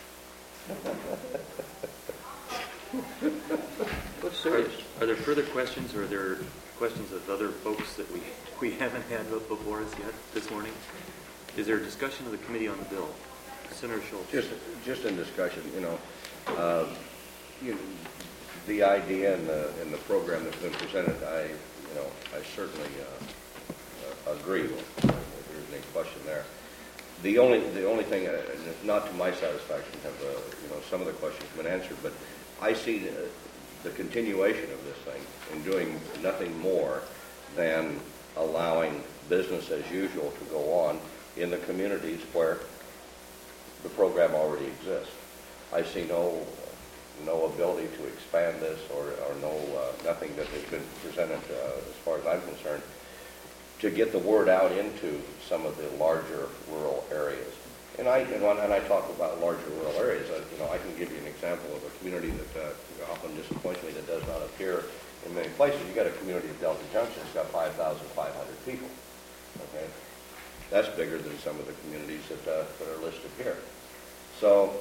What's serious? Are, are there further questions, or are there questions of other folks that we, we haven't had up before us yet this morning? Is there a discussion of the committee on the bill? Senator Schultz. Just, just in discussion, you know, uh, you, the idea and the, and the program that's been presented, I, you know, I certainly uh, uh, agree with. There's any question there. The only, the only thing, uh, not to my satisfaction, have uh, you know, some of the questions been answered, but I see the, the continuation of this thing in doing nothing more than allowing business as usual to go on in the communities where the program already exists. I see no no ability to expand this or, or no uh, nothing that has been presented uh, as far as I'm concerned to get the word out into some of the larger rural areas. And I and when and I talk about larger rural areas, I, you know, I can give you an example of a community that uh, often disappoints me that does not appear in many places. You got a community of Delta Junction. It's got five thousand five hundred people. Okay, that's bigger than some of the communities that uh, that are listed here. So,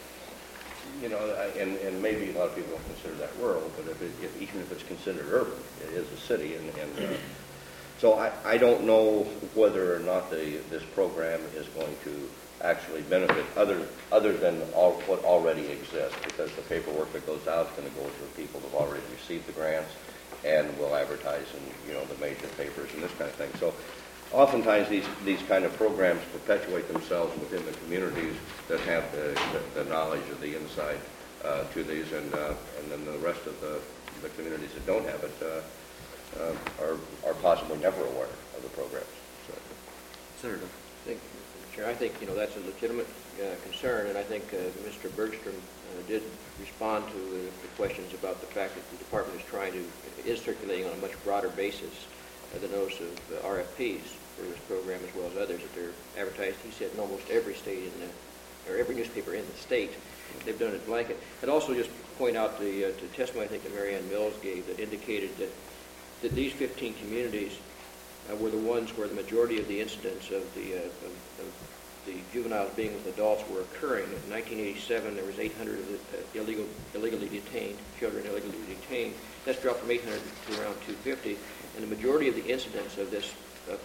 you know, and, and maybe a lot of people don't consider that rural, but if it, if, even if it's considered urban, it is a city. And, and uh, so I, I don't know whether or not the, this program is going to actually benefit other other than all, what already exists, because the paperwork that goes out is going to go to people who have already received the grants and will advertise in, you know, the major papers and this kind of thing. So oftentimes these, these kind of programs perpetuate themselves within the communities that have the, the, the knowledge of the inside uh, to these, and uh, and then the rest of the, the communities that don't have it uh, uh, are, are possibly never aware of the programs. So. Senator. Thank you, Mister Chair. I think, you know, that's a legitimate uh, concern, and I think uh, Mister Bergstrom uh, did respond to uh, the questions about the fact that the department is trying to, is circulating on a much broader basis uh, the notice of uh, R F Ps for this program as well as others that they're advertised, he said, in almost every state in the, or every newspaper in the state. They've done it blanket. I'd also just point out the, uh, the testimony I think that Mary Ann Mills gave that indicated that, that these fifteen communities uh, were the ones where the majority of the incidents of the, uh, of, of the juveniles being with adults were occurring. In nineteen eighty-seven, there was eight hundred of the, uh, illegal, illegally detained, children illegally detained. That's dropped from eight hundred to around two hundred fifty. And the majority of the incidents of this uh,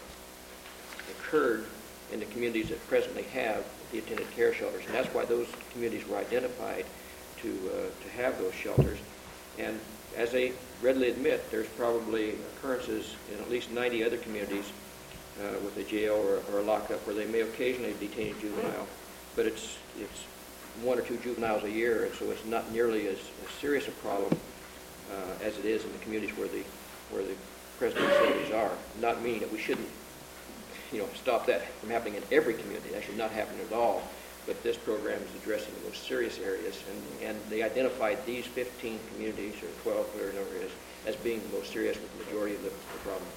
occurred in the communities that presently have the attendant care shelters. And that's why those communities were identified to, uh, to have those shelters. And as they readily admit, there's probably occurrences in at least ninety other communities uh, with a jail or, or a lockup where they may occasionally detain a juvenile, but it's, it's one or two juveniles a year, and so it's not nearly as, as serious a problem uh, as it is in the communities where the, where the present facilities are. Not meaning that we shouldn't, you know, stop that from happening in every community. That should not happen at all. But this program is addressing the most serious areas, and, and they identified these fifteen communities, or twelve, whatever the number is, as being the most serious with the majority of the, the problem.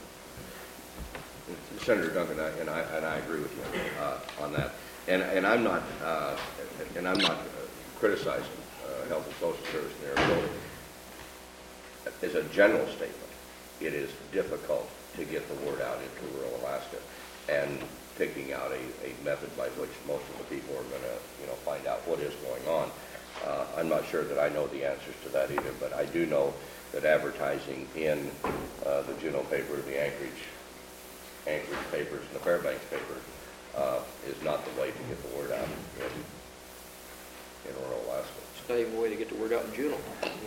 Senator Duncan, I, and I and I agree with you uh, on that. And and I'm not uh, and I'm not uh, criticizing uh, Health and Social Service in their ability. As a general statement, it is difficult to get the word out into rural Alaska, and picking out a, a method by which most of the people are going to, you know, find out what is going on. Uh, I'm not sure that I know the answers to that either, but I do know that advertising in uh, the Juneau paper, the Anchorage, Anchorage papers, and the Fairbanks paper uh, is not the way to get the word out in, in rural Alaska. It's not even a way to get the word out in Juneau.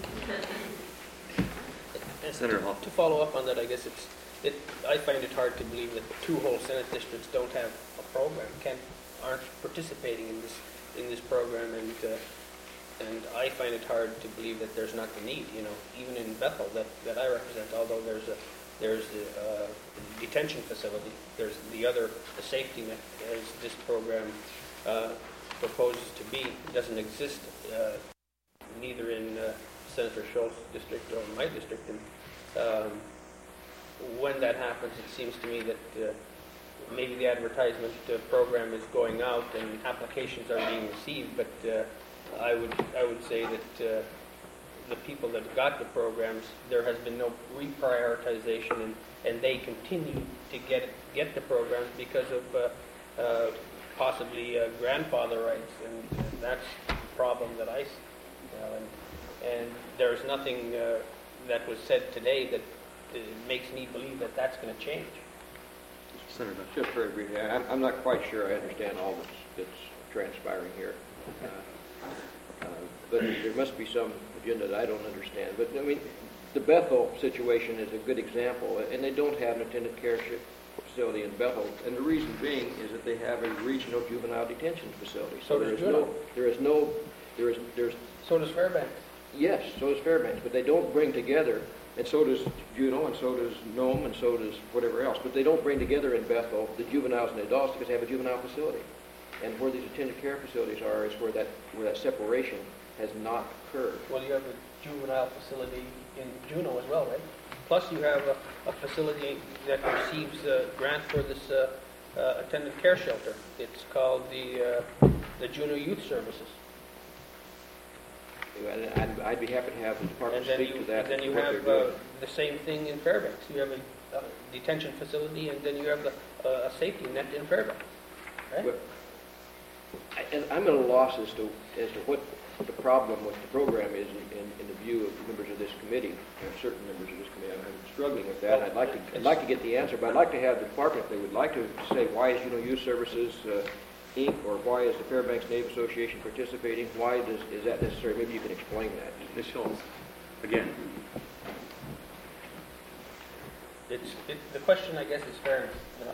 Senator Hall. To follow up on that, I guess it's, it, I find it hard to believe that two whole Senate districts don't have a program, can't, aren't participating in this, in this program, and, uh, and I find it hard to believe that there's not the need, you know, even in Bethel that, that I represent, although there's a, there's a uh, detention facility, there's the other, the safety net, as this program uh, proposes to be, doesn't exist, uh, neither in uh, Senator Schultz's district or my district. And um, when that happens, it seems to me that uh, maybe the advertisement uh, program is going out and applications are being received, but uh, I would I would say that uh, the people that got the programs, there has been no reprioritization, and, and they continue to get get the programs because of uh, uh, possibly uh, grandfather rights, and, and that's the problem that I see. You know, and, And there's nothing uh, that was said today that uh, makes me believe that that's going to change. Senator. Just very briefly, I'm, I'm not quite sure I understand all that's, that's transpiring here. Uh, uh, but there must be some agenda that I don't understand. But, I mean, the Bethel situation is a good example, and they don't have an attendant care facility in Bethel. And the reason being is that they have a regional juvenile detention facility. So there does is no, there is no, there is, there's So does Fairbanks. Yes, so is Fairbanks, but they don't bring together And so does Juneau, and so does Nome, and so does whatever else. But they don't bring together in Bethel the juveniles and the adults because they have a juvenile facility. And where these attended care facilities are is where that, where that separation has not occurred. Well, you have a juvenile facility in Juneau as well, right? Plus you have a, a facility that receives a grant for this uh, uh, attendant care shelter. It's called the, uh, the Juneau Youth Services. And I'd, I'd be happy to have the department And then speak you, to that. and then you what have they're uh, doing. the same thing in Fairbanks. You have a, a detention facility, and then you have the, uh, a safety net in Fairbanks, right? Well, I- and I'm at a loss as to, as to what the problem with the program is in, in, in the view of members of this committee, or certain members of this committee. I'm I'm struggling with that, and I'd like to, I'd like to get the answer, but I'd like to have the department, if they would like to, to say, why is Juneau Youth Services, uh, Incorporated, or why is the Fairbanks Native Association participating? Why does, is that necessary? Maybe you can explain that. Miz Schultz, again, It's, it, the question, I guess, is fairness, you know?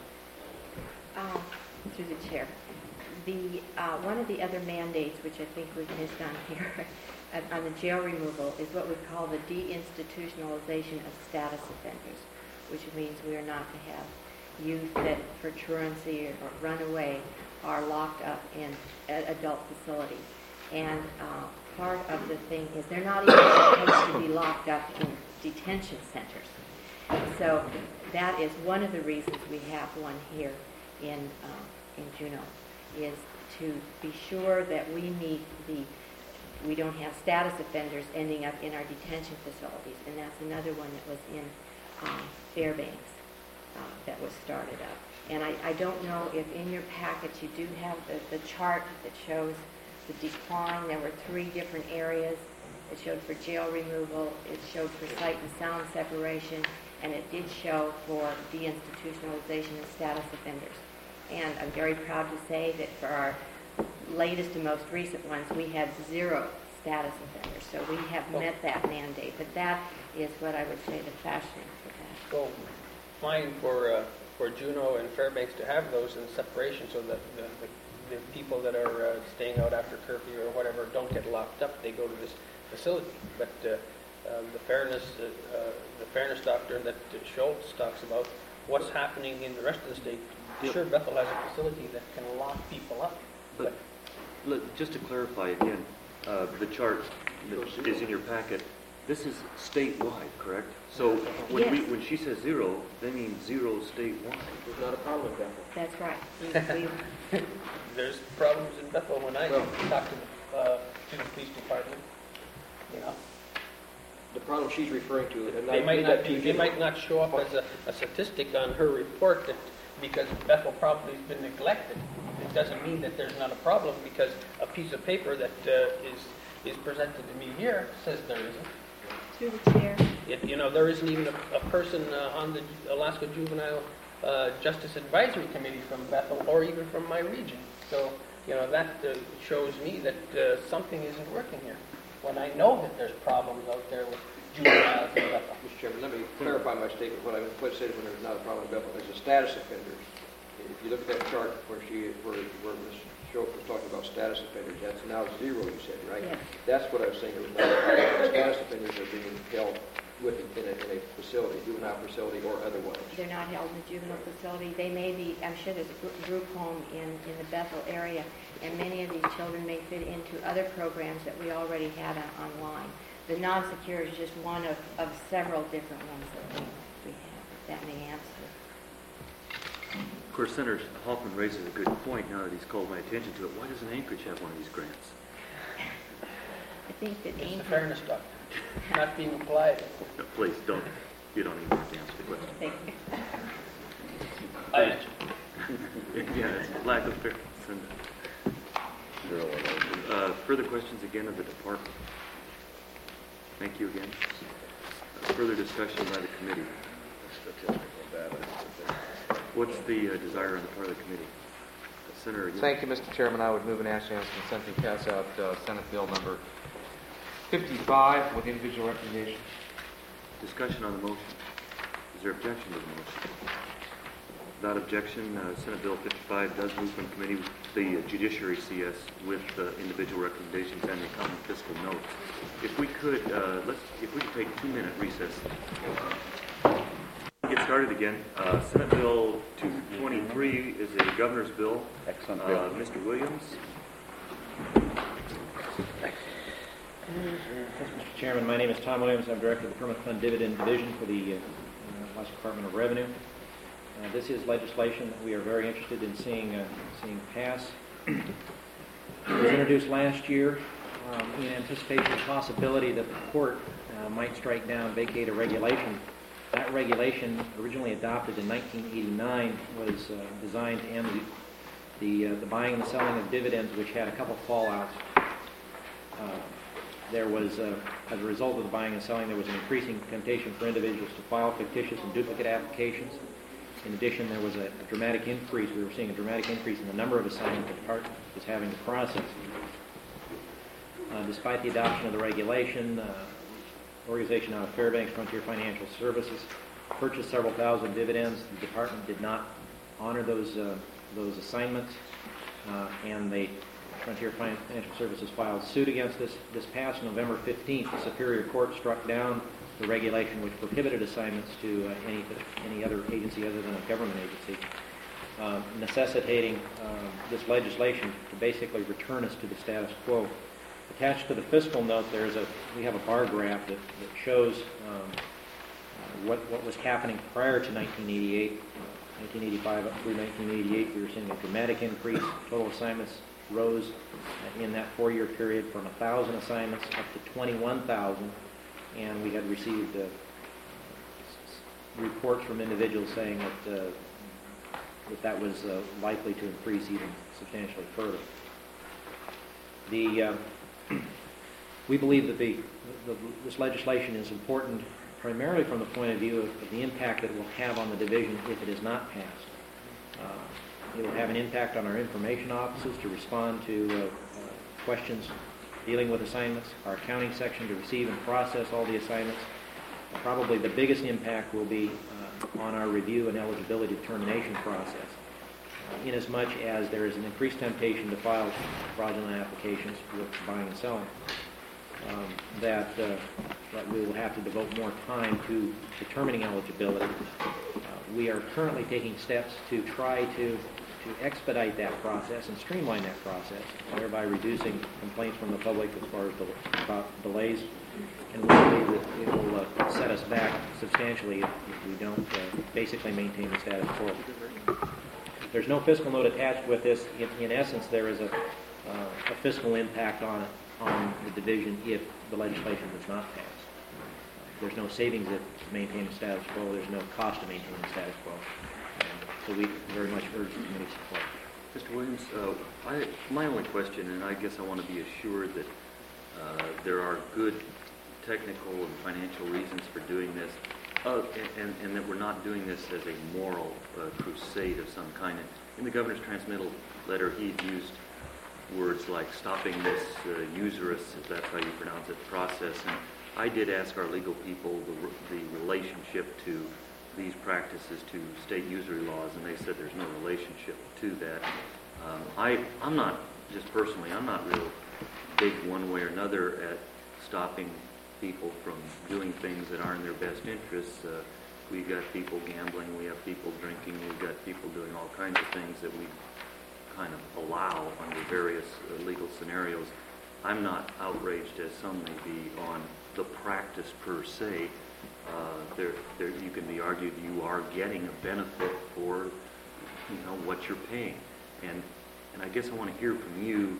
Uh, Through the chair. The, uh, one of the other mandates, which I think we've missed on here, on- on the jail removal, is what we call the deinstitutionalization of status offenders, which means we are not to have youth that for truancy or runaway are locked up in a- adult facilities. And uh, part of the thing is they're not even supposed to be locked up in detention centers. So that is one of the reasons we have one here in uh, in Juneau, is to be sure that we meet the, we don't have status offenders ending up in our detention facilities, and that's another one that was in um, Fairbanks uh, that was started up. And I, I don't know if in your package you do have the, the chart that shows the decline. There were three different areas. It showed for jail removal, it showed for sight and sound separation, and it did show for deinstitutionalization of status offenders. And I'm very proud to say that for our latest and most recent ones, we had zero status offenders. So we have met that mandate. But that is what I would say the fashion for that. Well, fine for, uh, for Juneau and Fairbanks to have those in separation so that the, the, the people that are uh, staying out after curfew or whatever don't get locked up. They go to this facility. But uh, uh, the fairness, uh, uh, the fairness doctrine that uh, Schultz talks about, what's happening in the rest of the state. Yep. Sure, Bethel has a facility that can lock people up. but let- just to clarify again, uh, the chart that is in your packet, this is statewide, correct? So when we, Yes. when she says zero, they mean zero statewide. There's not a problem with Bethel. That's right. We, we, There's problems in Bethel when I Well- talk to the, uh, to the police department, you know. The problem she's referring to, and I They might made not that be, too they might general. not show up as a, a statistic on her report that, because Bethel probably has been neglected. It doesn't mean that there's not a problem because a piece of paper that uh, is, is presented to me here says there isn't. through the chair. It, you know, there isn't even a, a person uh, on the Alaska Juvenile uh, Justice Advisory Committee from Bethel or even from my region. So, you know, that uh, shows me that uh, something isn't working here. When I know that there's problems out there with juveniles in Bethel. Mister Chairman, let me clarify my statement. What I what I said when there's not a problem in Bethel is the status offenders. If you look at that chart where she, where, where Miz Schultz was talking about status offenders, that's now zero, you said, right? Yes. That's what I was saying. There was not a problem. Status offenders are being held with, in a, in a facility, juvenile facility or otherwise. They're not held in a juvenile facility. They may be, I'm sure there's a gr- group home in, in the Bethel area, and many of these children may fit into other programs that we already had on, online. The non-secure is just one of, of several different ones that we, we have. That may answer. Of course, Senator Hoffman raises a good point now that he's called my attention to it. Why doesn't Anchorage have one of these grants? I think that It's the Anchorage... fairness doctrine, not being applied. No, please, don't. You don't even have to answer the question. Thank you. I answer. Yeah, it's lack of fairness. And, Zero and eight. uh, further questions again of the department? Thank you again. Uh, Further discussion by the committee. Statistical data. What's the uh, desire on the part of the committee? Senator again. Thank you, Mister Chairman. I would move an action as consent to pass out uh, Senate Bill number fifty-five with individual recommendation. Discussion on the motion. Is there objection to the motion? Without objection, uh, Senate Bill fifty-five does move from committee with the uh, Judiciary C S with uh, individual recommendations and the accompanying fiscal notes. If we could, uh, let's, if we could take a two-minute recess. Get started again. Uh, Senate Bill two twenty-three is a governor's bill. Excellent Uh, bill. Mister Williams. Mister Chairman, my name is Tom Williams. I'm Director of the Permanent Fund Dividend Division for the uh, Alaska Department of Revenue. Uh, this is legislation that we are very interested in seeing uh, seeing pass. It was introduced last year um, in anticipation of the possibility that the court uh, might strike down, vacate a regulation. That regulation, originally adopted in nineteen eighty-nine, was uh, designed to end the the, uh, the buying and the selling of dividends, which had a couple fallouts. Uh, There was, uh, as a result of the buying and selling, there was an increasing temptation for individuals to file fictitious and duplicate applications. In addition, there was a, a dramatic increase, we were seeing a dramatic increase in the number of assignments the department was having to process. Uh, despite the adoption of the regulation, uh, organization out of Fairbanks, Frontier Financial Services, purchased several thousand dividends. The department did not honor those, uh, those assignments, uh, and they Frontier Financial Services filed suit against this. This past November fifteenth, the Superior Court struck down the regulation which prohibited assignments to uh, any any other agency other than a government agency, uh, necessitating uh, this legislation to basically return us to the status quo. Attached to the fiscal note, there is a we have a bar graph that, that shows um, uh, what what was happening prior to nineteen eighty-eight, uh, nineteen eighty-five up through nineteen eighty-eight. We were seeing a dramatic increase. Total assignments rose in that four-year period from one thousand assignments up to twenty-one thousand, and we had received uh, reports from individuals saying that uh, that, that was uh, likely to increase even substantially further. The, uh, we believe that the, the, this legislation is important primarily from the point of view of, of the impact that it will have on the division if it is not passed. Uh, It will have an impact on our information offices to respond to uh, uh, questions dealing with assignments, our accounting section to receive and process all the assignments. Probably the biggest impact will be uh, on our review and eligibility determination process, uh, inasmuch as there is an increased temptation to file fraudulent applications with buying and selling, um, that, uh, that we will have to devote more time to determining eligibility. Uh, we are currently taking steps to try to to expedite that process and streamline that process, thereby reducing complaints from the public as far as del- about delays. And we believe that it will uh, set us back substantially if, if we don't uh, basically maintain the status quo. There's no fiscal note attached with this. In, in essence, there is a, uh, a fiscal impact on it, on the division if the legislation does not pass. There's no savings to maintain the status quo. There's no cost to maintain the status quo. So we very much urge the committee's support. Mister Williams, uh, I, my only question, and I guess I want to be assured that uh, there are good technical and financial reasons for doing this, uh, and, and that we're not doing this as a moral uh, crusade of some kind. In the governor's transmittal letter, he used words like stopping this uh, usurious, if that's how you pronounce it, process. And I did ask our legal people the, the relationship to these practices to state usury laws, and they said there's no relationship to that. Um, I, I'm not, just personally, I'm not real big one way or another at stopping people from doing things that aren't in their best interests. Uh, we've got people gambling, we have people drinking, we've got people doing all kinds of things that we kind of allow under various uh, legal scenarios. I'm not outraged, as some may be, on the practice per se. Uh, there, there, you can be argued you are getting a benefit for, you know, what you're paying, and and I guess I want to hear from you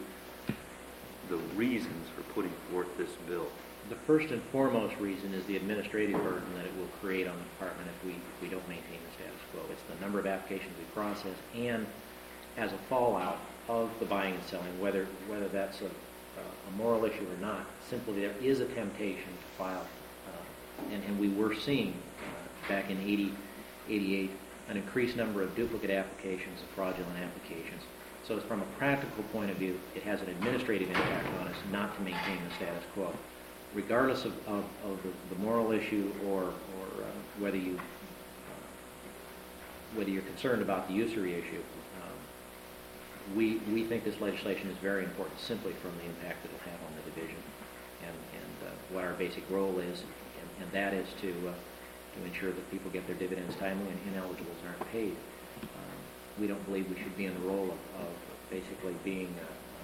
the reasons for putting forth this bill. The first and foremost reason is the administrative burden that it will create on the department if we if we don't maintain the status quo. It's the number of applications we process, and as a fallout of the buying and selling, whether whether that's a, a moral issue or not, simply there is a temptation to file. And, and we were seeing uh, back in eighty, eighty-eight an increased number of duplicate applications, of fraudulent applications. So from a practical point of view, it has an administrative impact on us not to maintain the status quo. Regardless of, of, of the, the moral issue or, or uh, whether you uh, whether you're concerned about the usury issue, um, we, we think this legislation is very important simply from the impact it will have on the division and, and uh, what our basic role is, and, and that is to, uh, to ensure that people get their dividends timely and ineligibles aren't paid. Um, we don't believe we should be in the role of, of basically being a,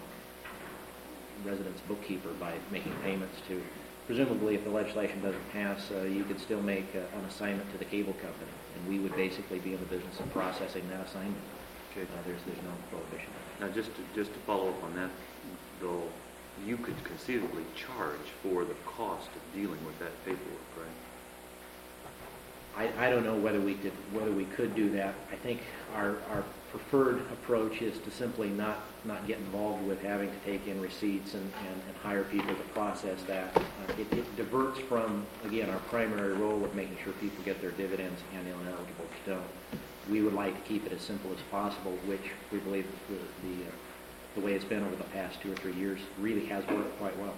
a resident's bookkeeper by making payments to, presumably if the legislation doesn't pass, uh, you could still make uh, an assignment to the cable company, and we would basically be in the business of processing that assignment. Okay. Uh, there's, there's no prohibition. Now, just to, just to follow up on that, though, you could conceivably charge for the cost of dealing with that paperwork, right? I, I don't know whether we could whether we could do that. I think our, our preferred approach is to simply not, not get involved with having to take in receipts and, and, and hire people to process that. Uh, it, it diverts from, again, our primary role of making sure people get their dividends and ineligibles don't. We would like to keep it as simple as possible, which we believe the, the, uh, the way it's been over the past two or three years really has worked quite well.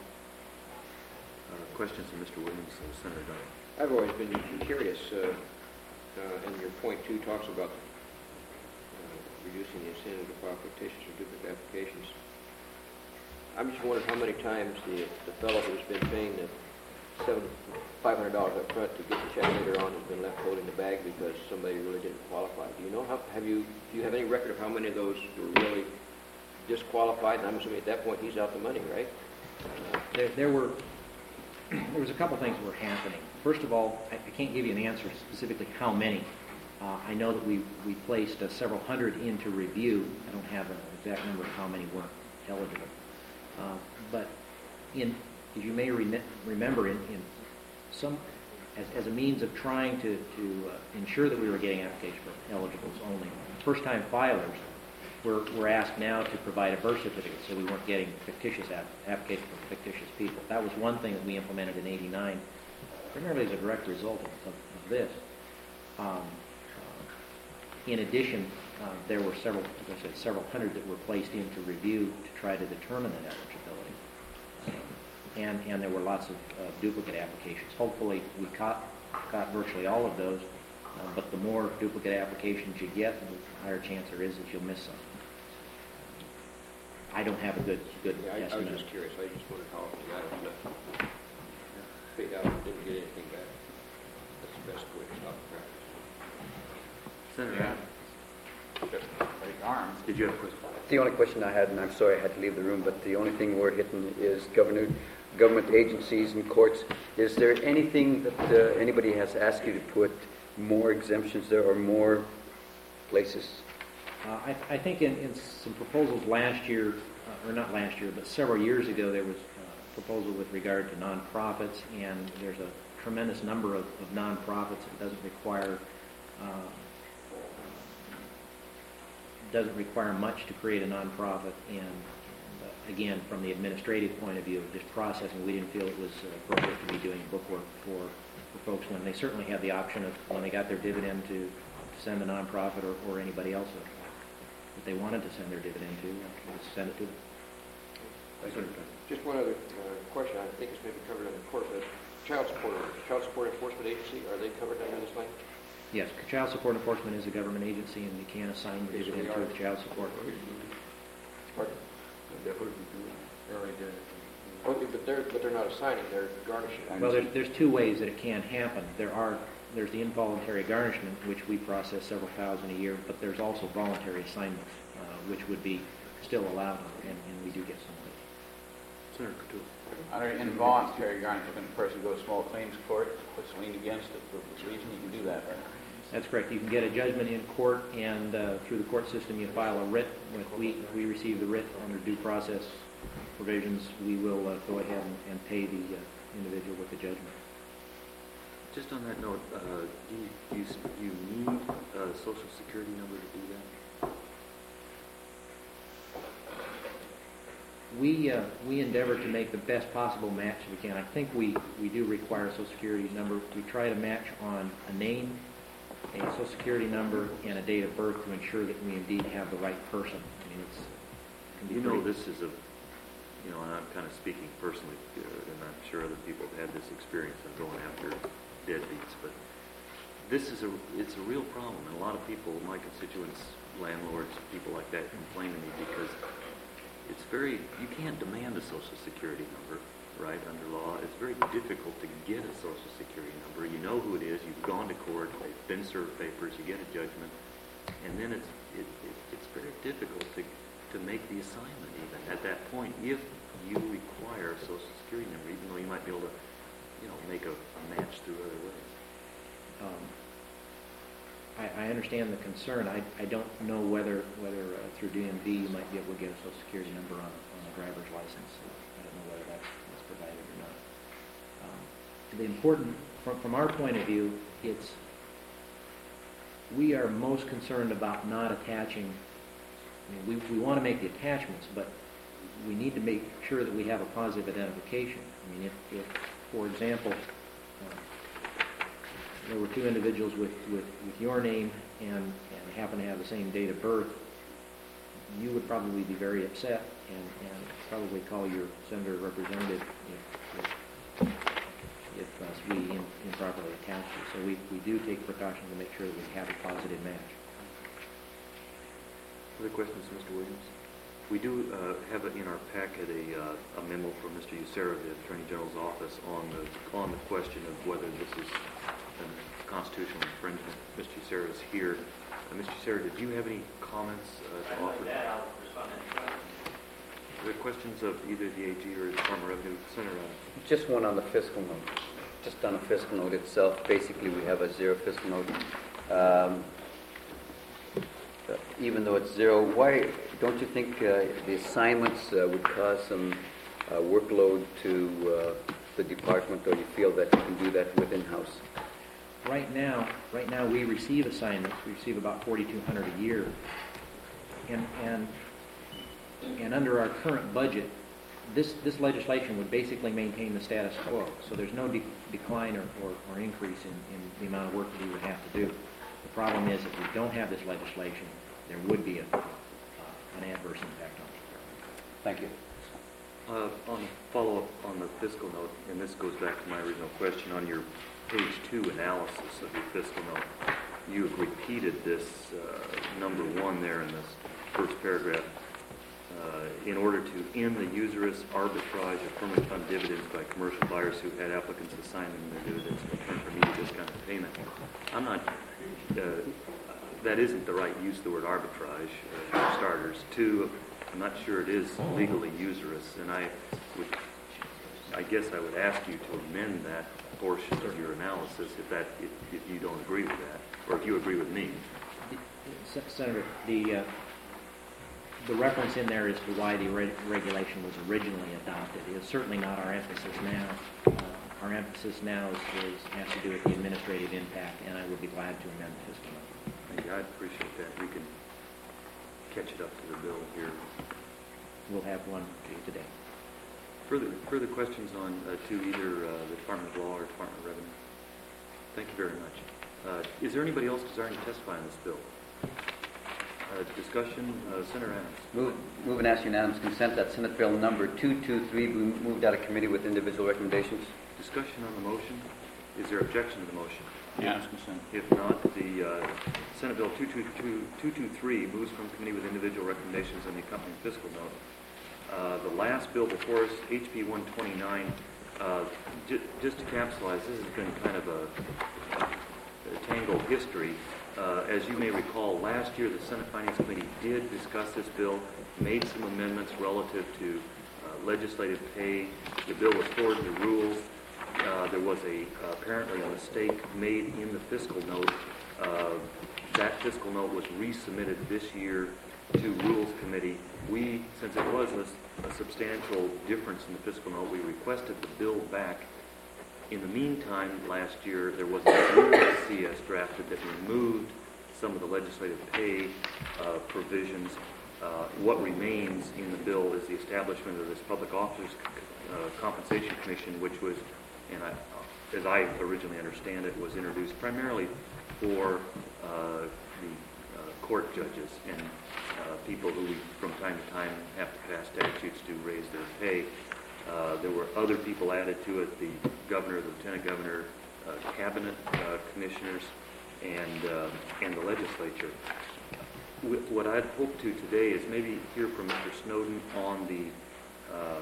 Uh, questions of Mister Williams and Senator Dunn? I've always been curious, uh, uh, and your point two talks about uh, reducing the incentive to file fictitious or duplicate applications. I'm just wondering how many times the, the fellow who's been paying the seven, five hundred dollars up front to get the check later on has been left holding the bag because somebody really didn't qualify. Do you know how, have you, do you have any record of how many of those were really disqualified? And I'm assuming at that point he's out the money, right? There, there were there was a couple things that were happening. First of all, I, I can't give you an answer specifically how many. Uh, I know that we we placed uh, several hundred into review. I don't have an exact number of how many weren't eligible. Uh, but in, as you may re- remember, in, in some as, as a means of trying to to uh, ensure that we were getting applications for eligibles only, first-time filers were were asked now to provide a birth certificate, so we weren't getting fictitious app, applications for fictitious people. That was one thing that we implemented in eighty-nine, primarily as a direct result of, of, of this. Um, uh, in addition, uh, there were several, as I said, several hundred that were placed into review to try to determine that eligibility. Um, and, and there were lots of uh, duplicate applications. Hopefully, we caught, caught virtually all of those, uh, but the more duplicate applications you get, the higher chance there is that you'll miss some. I don't have a good, good Yeah, I, I was estimate. just curious. I just wondered how often you got it. Paid out and didn't get anything back. That's the best way to stop the practice. Senator Adams. Did you have a question? The only question I had, and I'm sorry I had to leave the room, but the only thing we're hitting is governor, government agencies and courts. Is there anything that uh, anybody has asked you to put more exemptions there or more places? Uh, I, I think in, in some proposals last year, uh, or not last year, but several years ago, there was a proposal with regard to nonprofits, and there's a tremendous number of, of nonprofits. It doesn't require uh, doesn't require much to create a nonprofit, and, and uh, again, from the administrative point of view, just processing, we didn't feel it was uh, appropriate to be doing bookwork for, for folks when they certainly had the option of, when they got their dividend, to, to send the nonprofit or, or anybody else that, that they wanted to send their dividend to, uh, just send it to them. Just one other uh, question. I think it's maybe covered in the court, but child support, child support enforcement agency, are they covered under this language? Yes, child support enforcement is a government agency, and you can assign the Yes, dividend we to are. the child support. Pardon? Already did it. Oh, but they're, but they're not assigning, they're garnishing. Well, there's, there's two ways that it can happen. There are, there's the involuntary garnishment, which we process several thousand a year, but there's also voluntary assignments, uh, which would be still allowed, and, and we do get some of it. Senator Couture. Under involuntary garnishment, a person goes to small claims court, puts a lien against it for this reason, you can do that, right? That's correct. You can get a judgment in court, and uh, through the court system, you file a writ. When we, we receive the writ under due process provisions, we will uh, go ahead and, and pay the uh, individual with the judgment. Just on that note, uh, do you, do you, do you need a social security number to do that? We uh, we endeavor to make the best possible match we can. I think we, we do require a social security number. We try to match on a name, a social security number, and a date of birth to ensure that we indeed have the right person. I mean, it's it can be You know, pretty- this is a, you know, and I'm kind of speaking personally, uh, and I'm sure other people have had this experience of going after deadbeats, but this is a, it's a real problem, and a lot of people, my constituents, landlords, people like that complain to me because it's very, you can't demand a social security number, right, under law. It's very difficult to get a social security number. You know who it is, you've gone to court, they've been served papers, you get a judgment, and then it's, it, it, it's very difficult to, to make the assignment even at that point if you require a social security number, even though you might be able to, you know, make a, a match through other ways. Um, I, I understand the concern. I, I don't know whether whether uh, through D M V you might be able to get a social security number on, on a driver's license. I don't know whether that's, that's provided or not. Um, the important, from, from our point of view, it's we are most concerned about not attaching. I mean, we, we want to make the attachments, but we need to make sure that we have a positive identification. I mean, if, if for example, uh, there were two individuals with, with, with your name and, and happen to have the same date of birth, you would probably be very upset and, and probably call your senator or representative if, if, if uh, we in, improperly attached you. So we, we do take precaution to make sure that we have a positive match. Other questions, Mister Williams? We do uh, have in our packet a, uh, a memo from Mister Usera, the Attorney General's office, on the on the question of whether this is a constitutional infringement. Mister Usera is here. Uh, Mister Usera, did you have any comments uh, to offer? Are there questions of either the A G or the Department of Revenue? Senator Adams. Just one on the fiscal note. Just on the fiscal note itself, basically we have a zero fiscal note. Um, even though it's zero, why don't you think uh, the assignments uh, would cause some uh, workload to uh, the department, or you feel that you can do that within house? Right now, right now we receive assignments. We receive about forty-two hundred a year, and and and under our current budget, this this legislation would basically maintain the status quo. So there's no de- decline or, or, or increase in, in the amount of work that we would have to do. The problem is, if we don't have this legislation, there would be a, uh, an adverse impact on it. Thank you. Uh, on follow-up on the fiscal note, and this goes back to my original question, on your page two analysis of your fiscal note, you have repeated this uh, number one there in this first paragraph. Uh, in order to end the usurious arbitrage of permanent fund dividends by commercial buyers who had applicants assign them their dividends in return for immediate discount of payment. I'm not, uh, that isn't the right use of the word arbitrage, uh, for starters. Two, I'm not sure it is legally usurious, and I would, I guess I would ask you to amend that portion of your analysis if that, if, if you don't agree with that, or if you agree with me. Senator, the uh, the reference in there as to why the re- regulation was originally adopted is certainly not our emphasis now. Uh, our emphasis now is, is has to do with the administrative impact, and I would be glad to amend the fiscal note. Thank you. I'd appreciate that. We can catch it up to the bill here. We'll have one for you today. Further further questions on uh, to either uh, the Department of Law or Department of Revenue? Thank you very much. Uh, is there anybody else desiring to testify on this bill? Uh, discussion, uh, Senator Adams. Move, move and ask unanimous consent that Senate Bill number two two three be moved out of committee with individual recommendations. Discussion on the motion. Is there objection to the motion? Unanimous consent. If not, the uh, Senate Bill two two three moves from committee with individual recommendations and the accompanying fiscal note. Uh, the last bill before us, H B one twenty-nine, uh, j- just to capsulize, this has been kind of a, a tangled history. Uh, as you may recall, last year the Senate Finance Committee did discuss this bill, made some amendments relative to uh, legislative pay. The bill was forwarded to rules. Uh, there was a uh, apparently a mistake made in the fiscal note. Uh, that fiscal note was resubmitted this year to Rules Committee. We, since it was a, a substantial difference in the fiscal note, we requested the bill back. In the meantime, last year, there was a new C S drafted that removed some of the legislative pay uh, provisions. Uh, what remains in the bill is the establishment of this Public Officers uh, Compensation Commission, which was, and I, as I originally understand it, was introduced primarily for uh, the uh, court judges and uh, people who we, from time to time, have to pass statutes to raise their pay. Uh, there were other people added to it, the governor, the lieutenant governor, uh, cabinet uh, commissioners, and, uh, and the legislature. Wh- What I'd hope to today is maybe hear from Mister Snowden on the, um,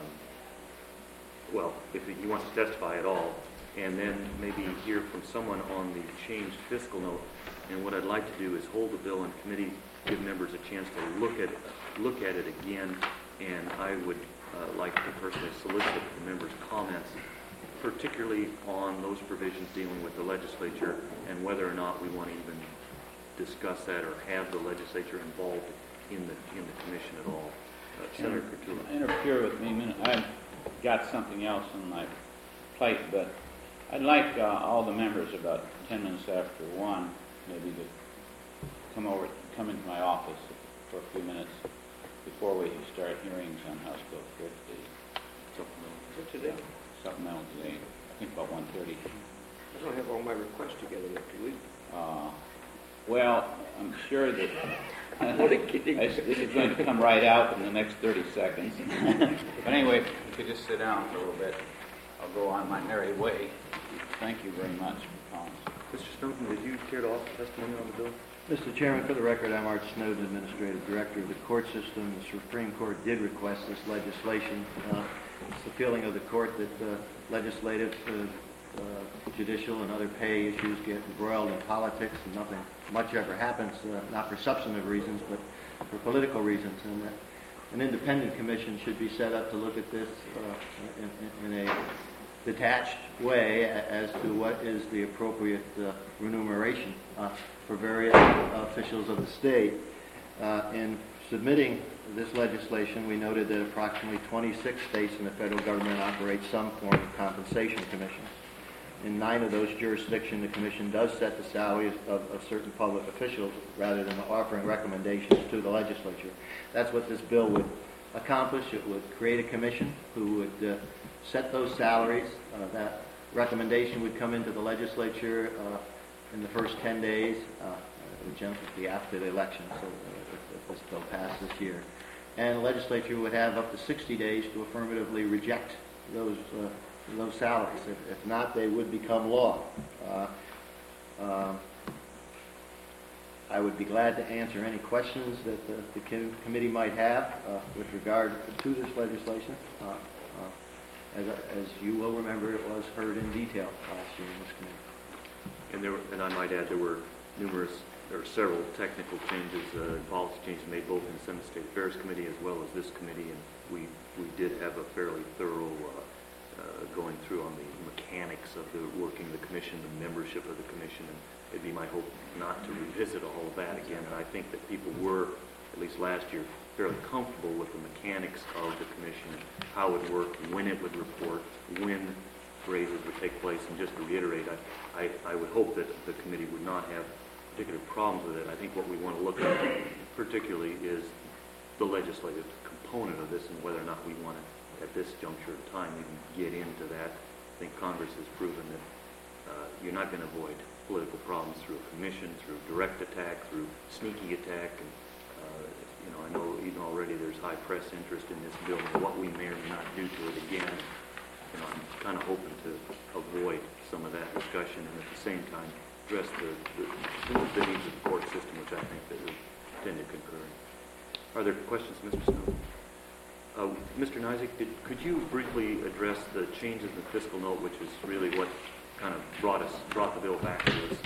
well, if he wants to testify at all, and then maybe hear from someone on the changed fiscal note. And what I'd like to do is hold the bill in committee, give members a chance to look at look at it again, and I would uh, like to personally solicit the members' comments, particularly on those provisions dealing with the legislature and whether or not we want to even discuss that or have the legislature involved in the in the commission at all. Uh, Senator Kurtula. Interfere with me a minute. I've got something else on my plate, but I'd like uh, all the members about ten minutes after one maybe to come over, come into my office for a few minutes before we start hearings on House Bill fifty. What's today? Supplemental today. I think about one thirty. I don't have all my requests together yet, do we? Uh, well, I'm sure that What a kidding. this this is going to come right out in the next thirty seconds. But anyway, if you could just sit down for a little bit, I'll go on my merry way. Thank you very much for calling. Mister Snowden, did you care to offer testimony on the bill? Mister Chairman, for the record, I'm Art Snowden, Administrative Director of the Court System. The Supreme Court did request this legislation. Uh, it's the feeling of the court that uh, legislative, uh, uh, judicial, and other pay issues get embroiled in politics, and nothing much ever happens, uh, not for substantive reasons, but for political reasons. And uh, an independent commission should be set up to look at this uh, in, in, in a detached way as to what is the appropriate uh, remuneration uh, for various uh, officials of the state. Uh, in submitting this legislation, we noted that approximately twenty-six states in the federal government operate some form of compensation commissions. In nine of those jurisdictions, the commission does set the salaries of, of certain public officials rather than offering recommendations to the legislature. That's what this bill would accomplish. It would create a commission who would uh, set those salaries. Uh, that recommendation would come into the legislature uh, in the first ten days, uh, which would be after the election, so uh, if, if this bill passed this year. And the legislature would have up to sixty days to affirmatively reject those uh, those salaries. If, if not, they would become law. Uh, uh, I would be glad to answer any questions that the, the com- committee might have uh, with regard to this legislation. Uh, uh, as, as you will remember, it was heard in detail last year in this committee. And there, were, and I might add, there were numerous, there were several technical changes, uh, policy changes made both in the Senate State Affairs Committee as well as this committee, and we we did have a fairly thorough uh, uh, going through on the mechanics of the working the commission, the membership of the commission, and it'd be my hope not to revisit all of that again. And I think that people were, at least last year, fairly comfortable with the mechanics of the commission, how it worked, when it would report, when raises would take place. And just to reiterate, I, I, I would hope that the committee would not have particular problems with it. I think what we want to look at particularly is the legislative component of this and whether or not we want to, at this juncture of time, even get into that. I think Congress has proven that uh, you're not going to avoid political problems through a commission, through direct attack, through sneaky attack. And, uh, you know, I know even already there's high press interest in this bill and what we may or may not do to it again. You know, I'm kind of hoping to avoid some of that discussion and at the same time address the, the, the needs of the court system, which I think that we tend to concur in. Are there questions, Mister Snow? Uh, Mister Nizick, did, could you briefly address the changes in the fiscal note, which is really what kind of brought us, brought the bill back to us?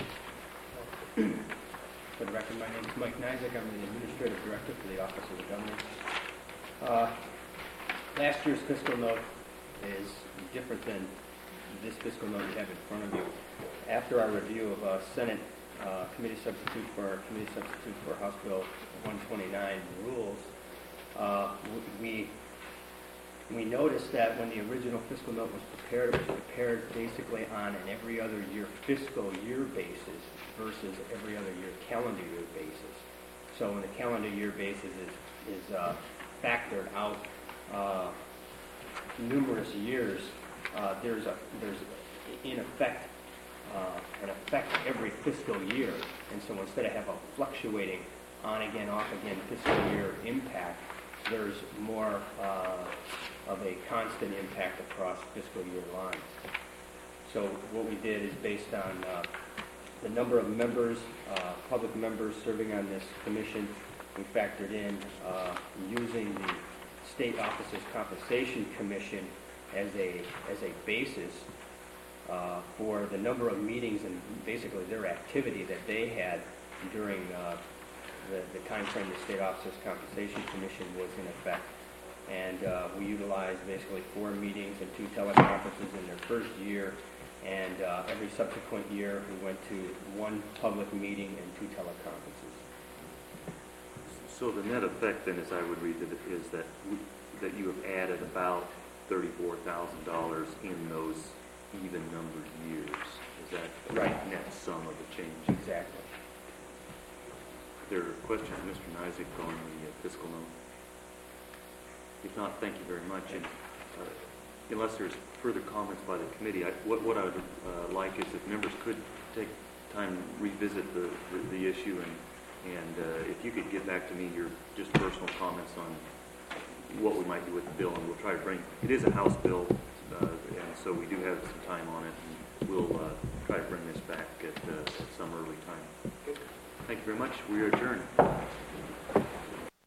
For the record, my name is Mike Nizick. I'm the Administrative Director for the Office of the Governor. Uh, last year's fiscal note is different than this fiscal note you have in front of you. After our review of uh, Senate uh, Committee Substitute for Committee Substitute for House Bill one twenty-nine rules, uh, we we noticed that when the original fiscal note was prepared, it was prepared basically on an every other year fiscal year basis versus every other year calendar year basis. So when the calendar year basis is is uh, factored out uh, numerous years, uh, there's a there's in effect uh, an effect every fiscal year, and so instead of have a fluctuating on again off again fiscal year impact, there's more uh, of a constant impact across fiscal year lines. So what we did is based on uh, the number of members, uh, public members serving on this commission, we factored in uh, using the State Officers Compensation Commission as a, as a basis uh, for the number of meetings and basically their activity that they had during uh, the, the time frame the State Officers Compensation Commission was in effect. And uh, we utilized basically four meetings and two teleconferences in their first year, and uh, every subsequent year we went to one public meeting and two teleconferences. So the net effect then, as I would read it, is that we, that you have added about thirty-four thousand dollars in those even numbered years. Is that the Right. net sum of the change? Exactly. There are questions, Mister Nizick, on the uh, fiscal note? If not, thank you very much. And uh, unless there's further comments by the committee, I, what, what I would uh, like is if members could take time to revisit the, the, the issue, and, and uh, if you could get back to me your just personal comments on what we might do with the bill, and we'll try to bring, it is a House bill, uh, and so we do have some time on it, and we'll uh, try to bring this back at, uh, at some early time. Thank you very much. We are adjourned.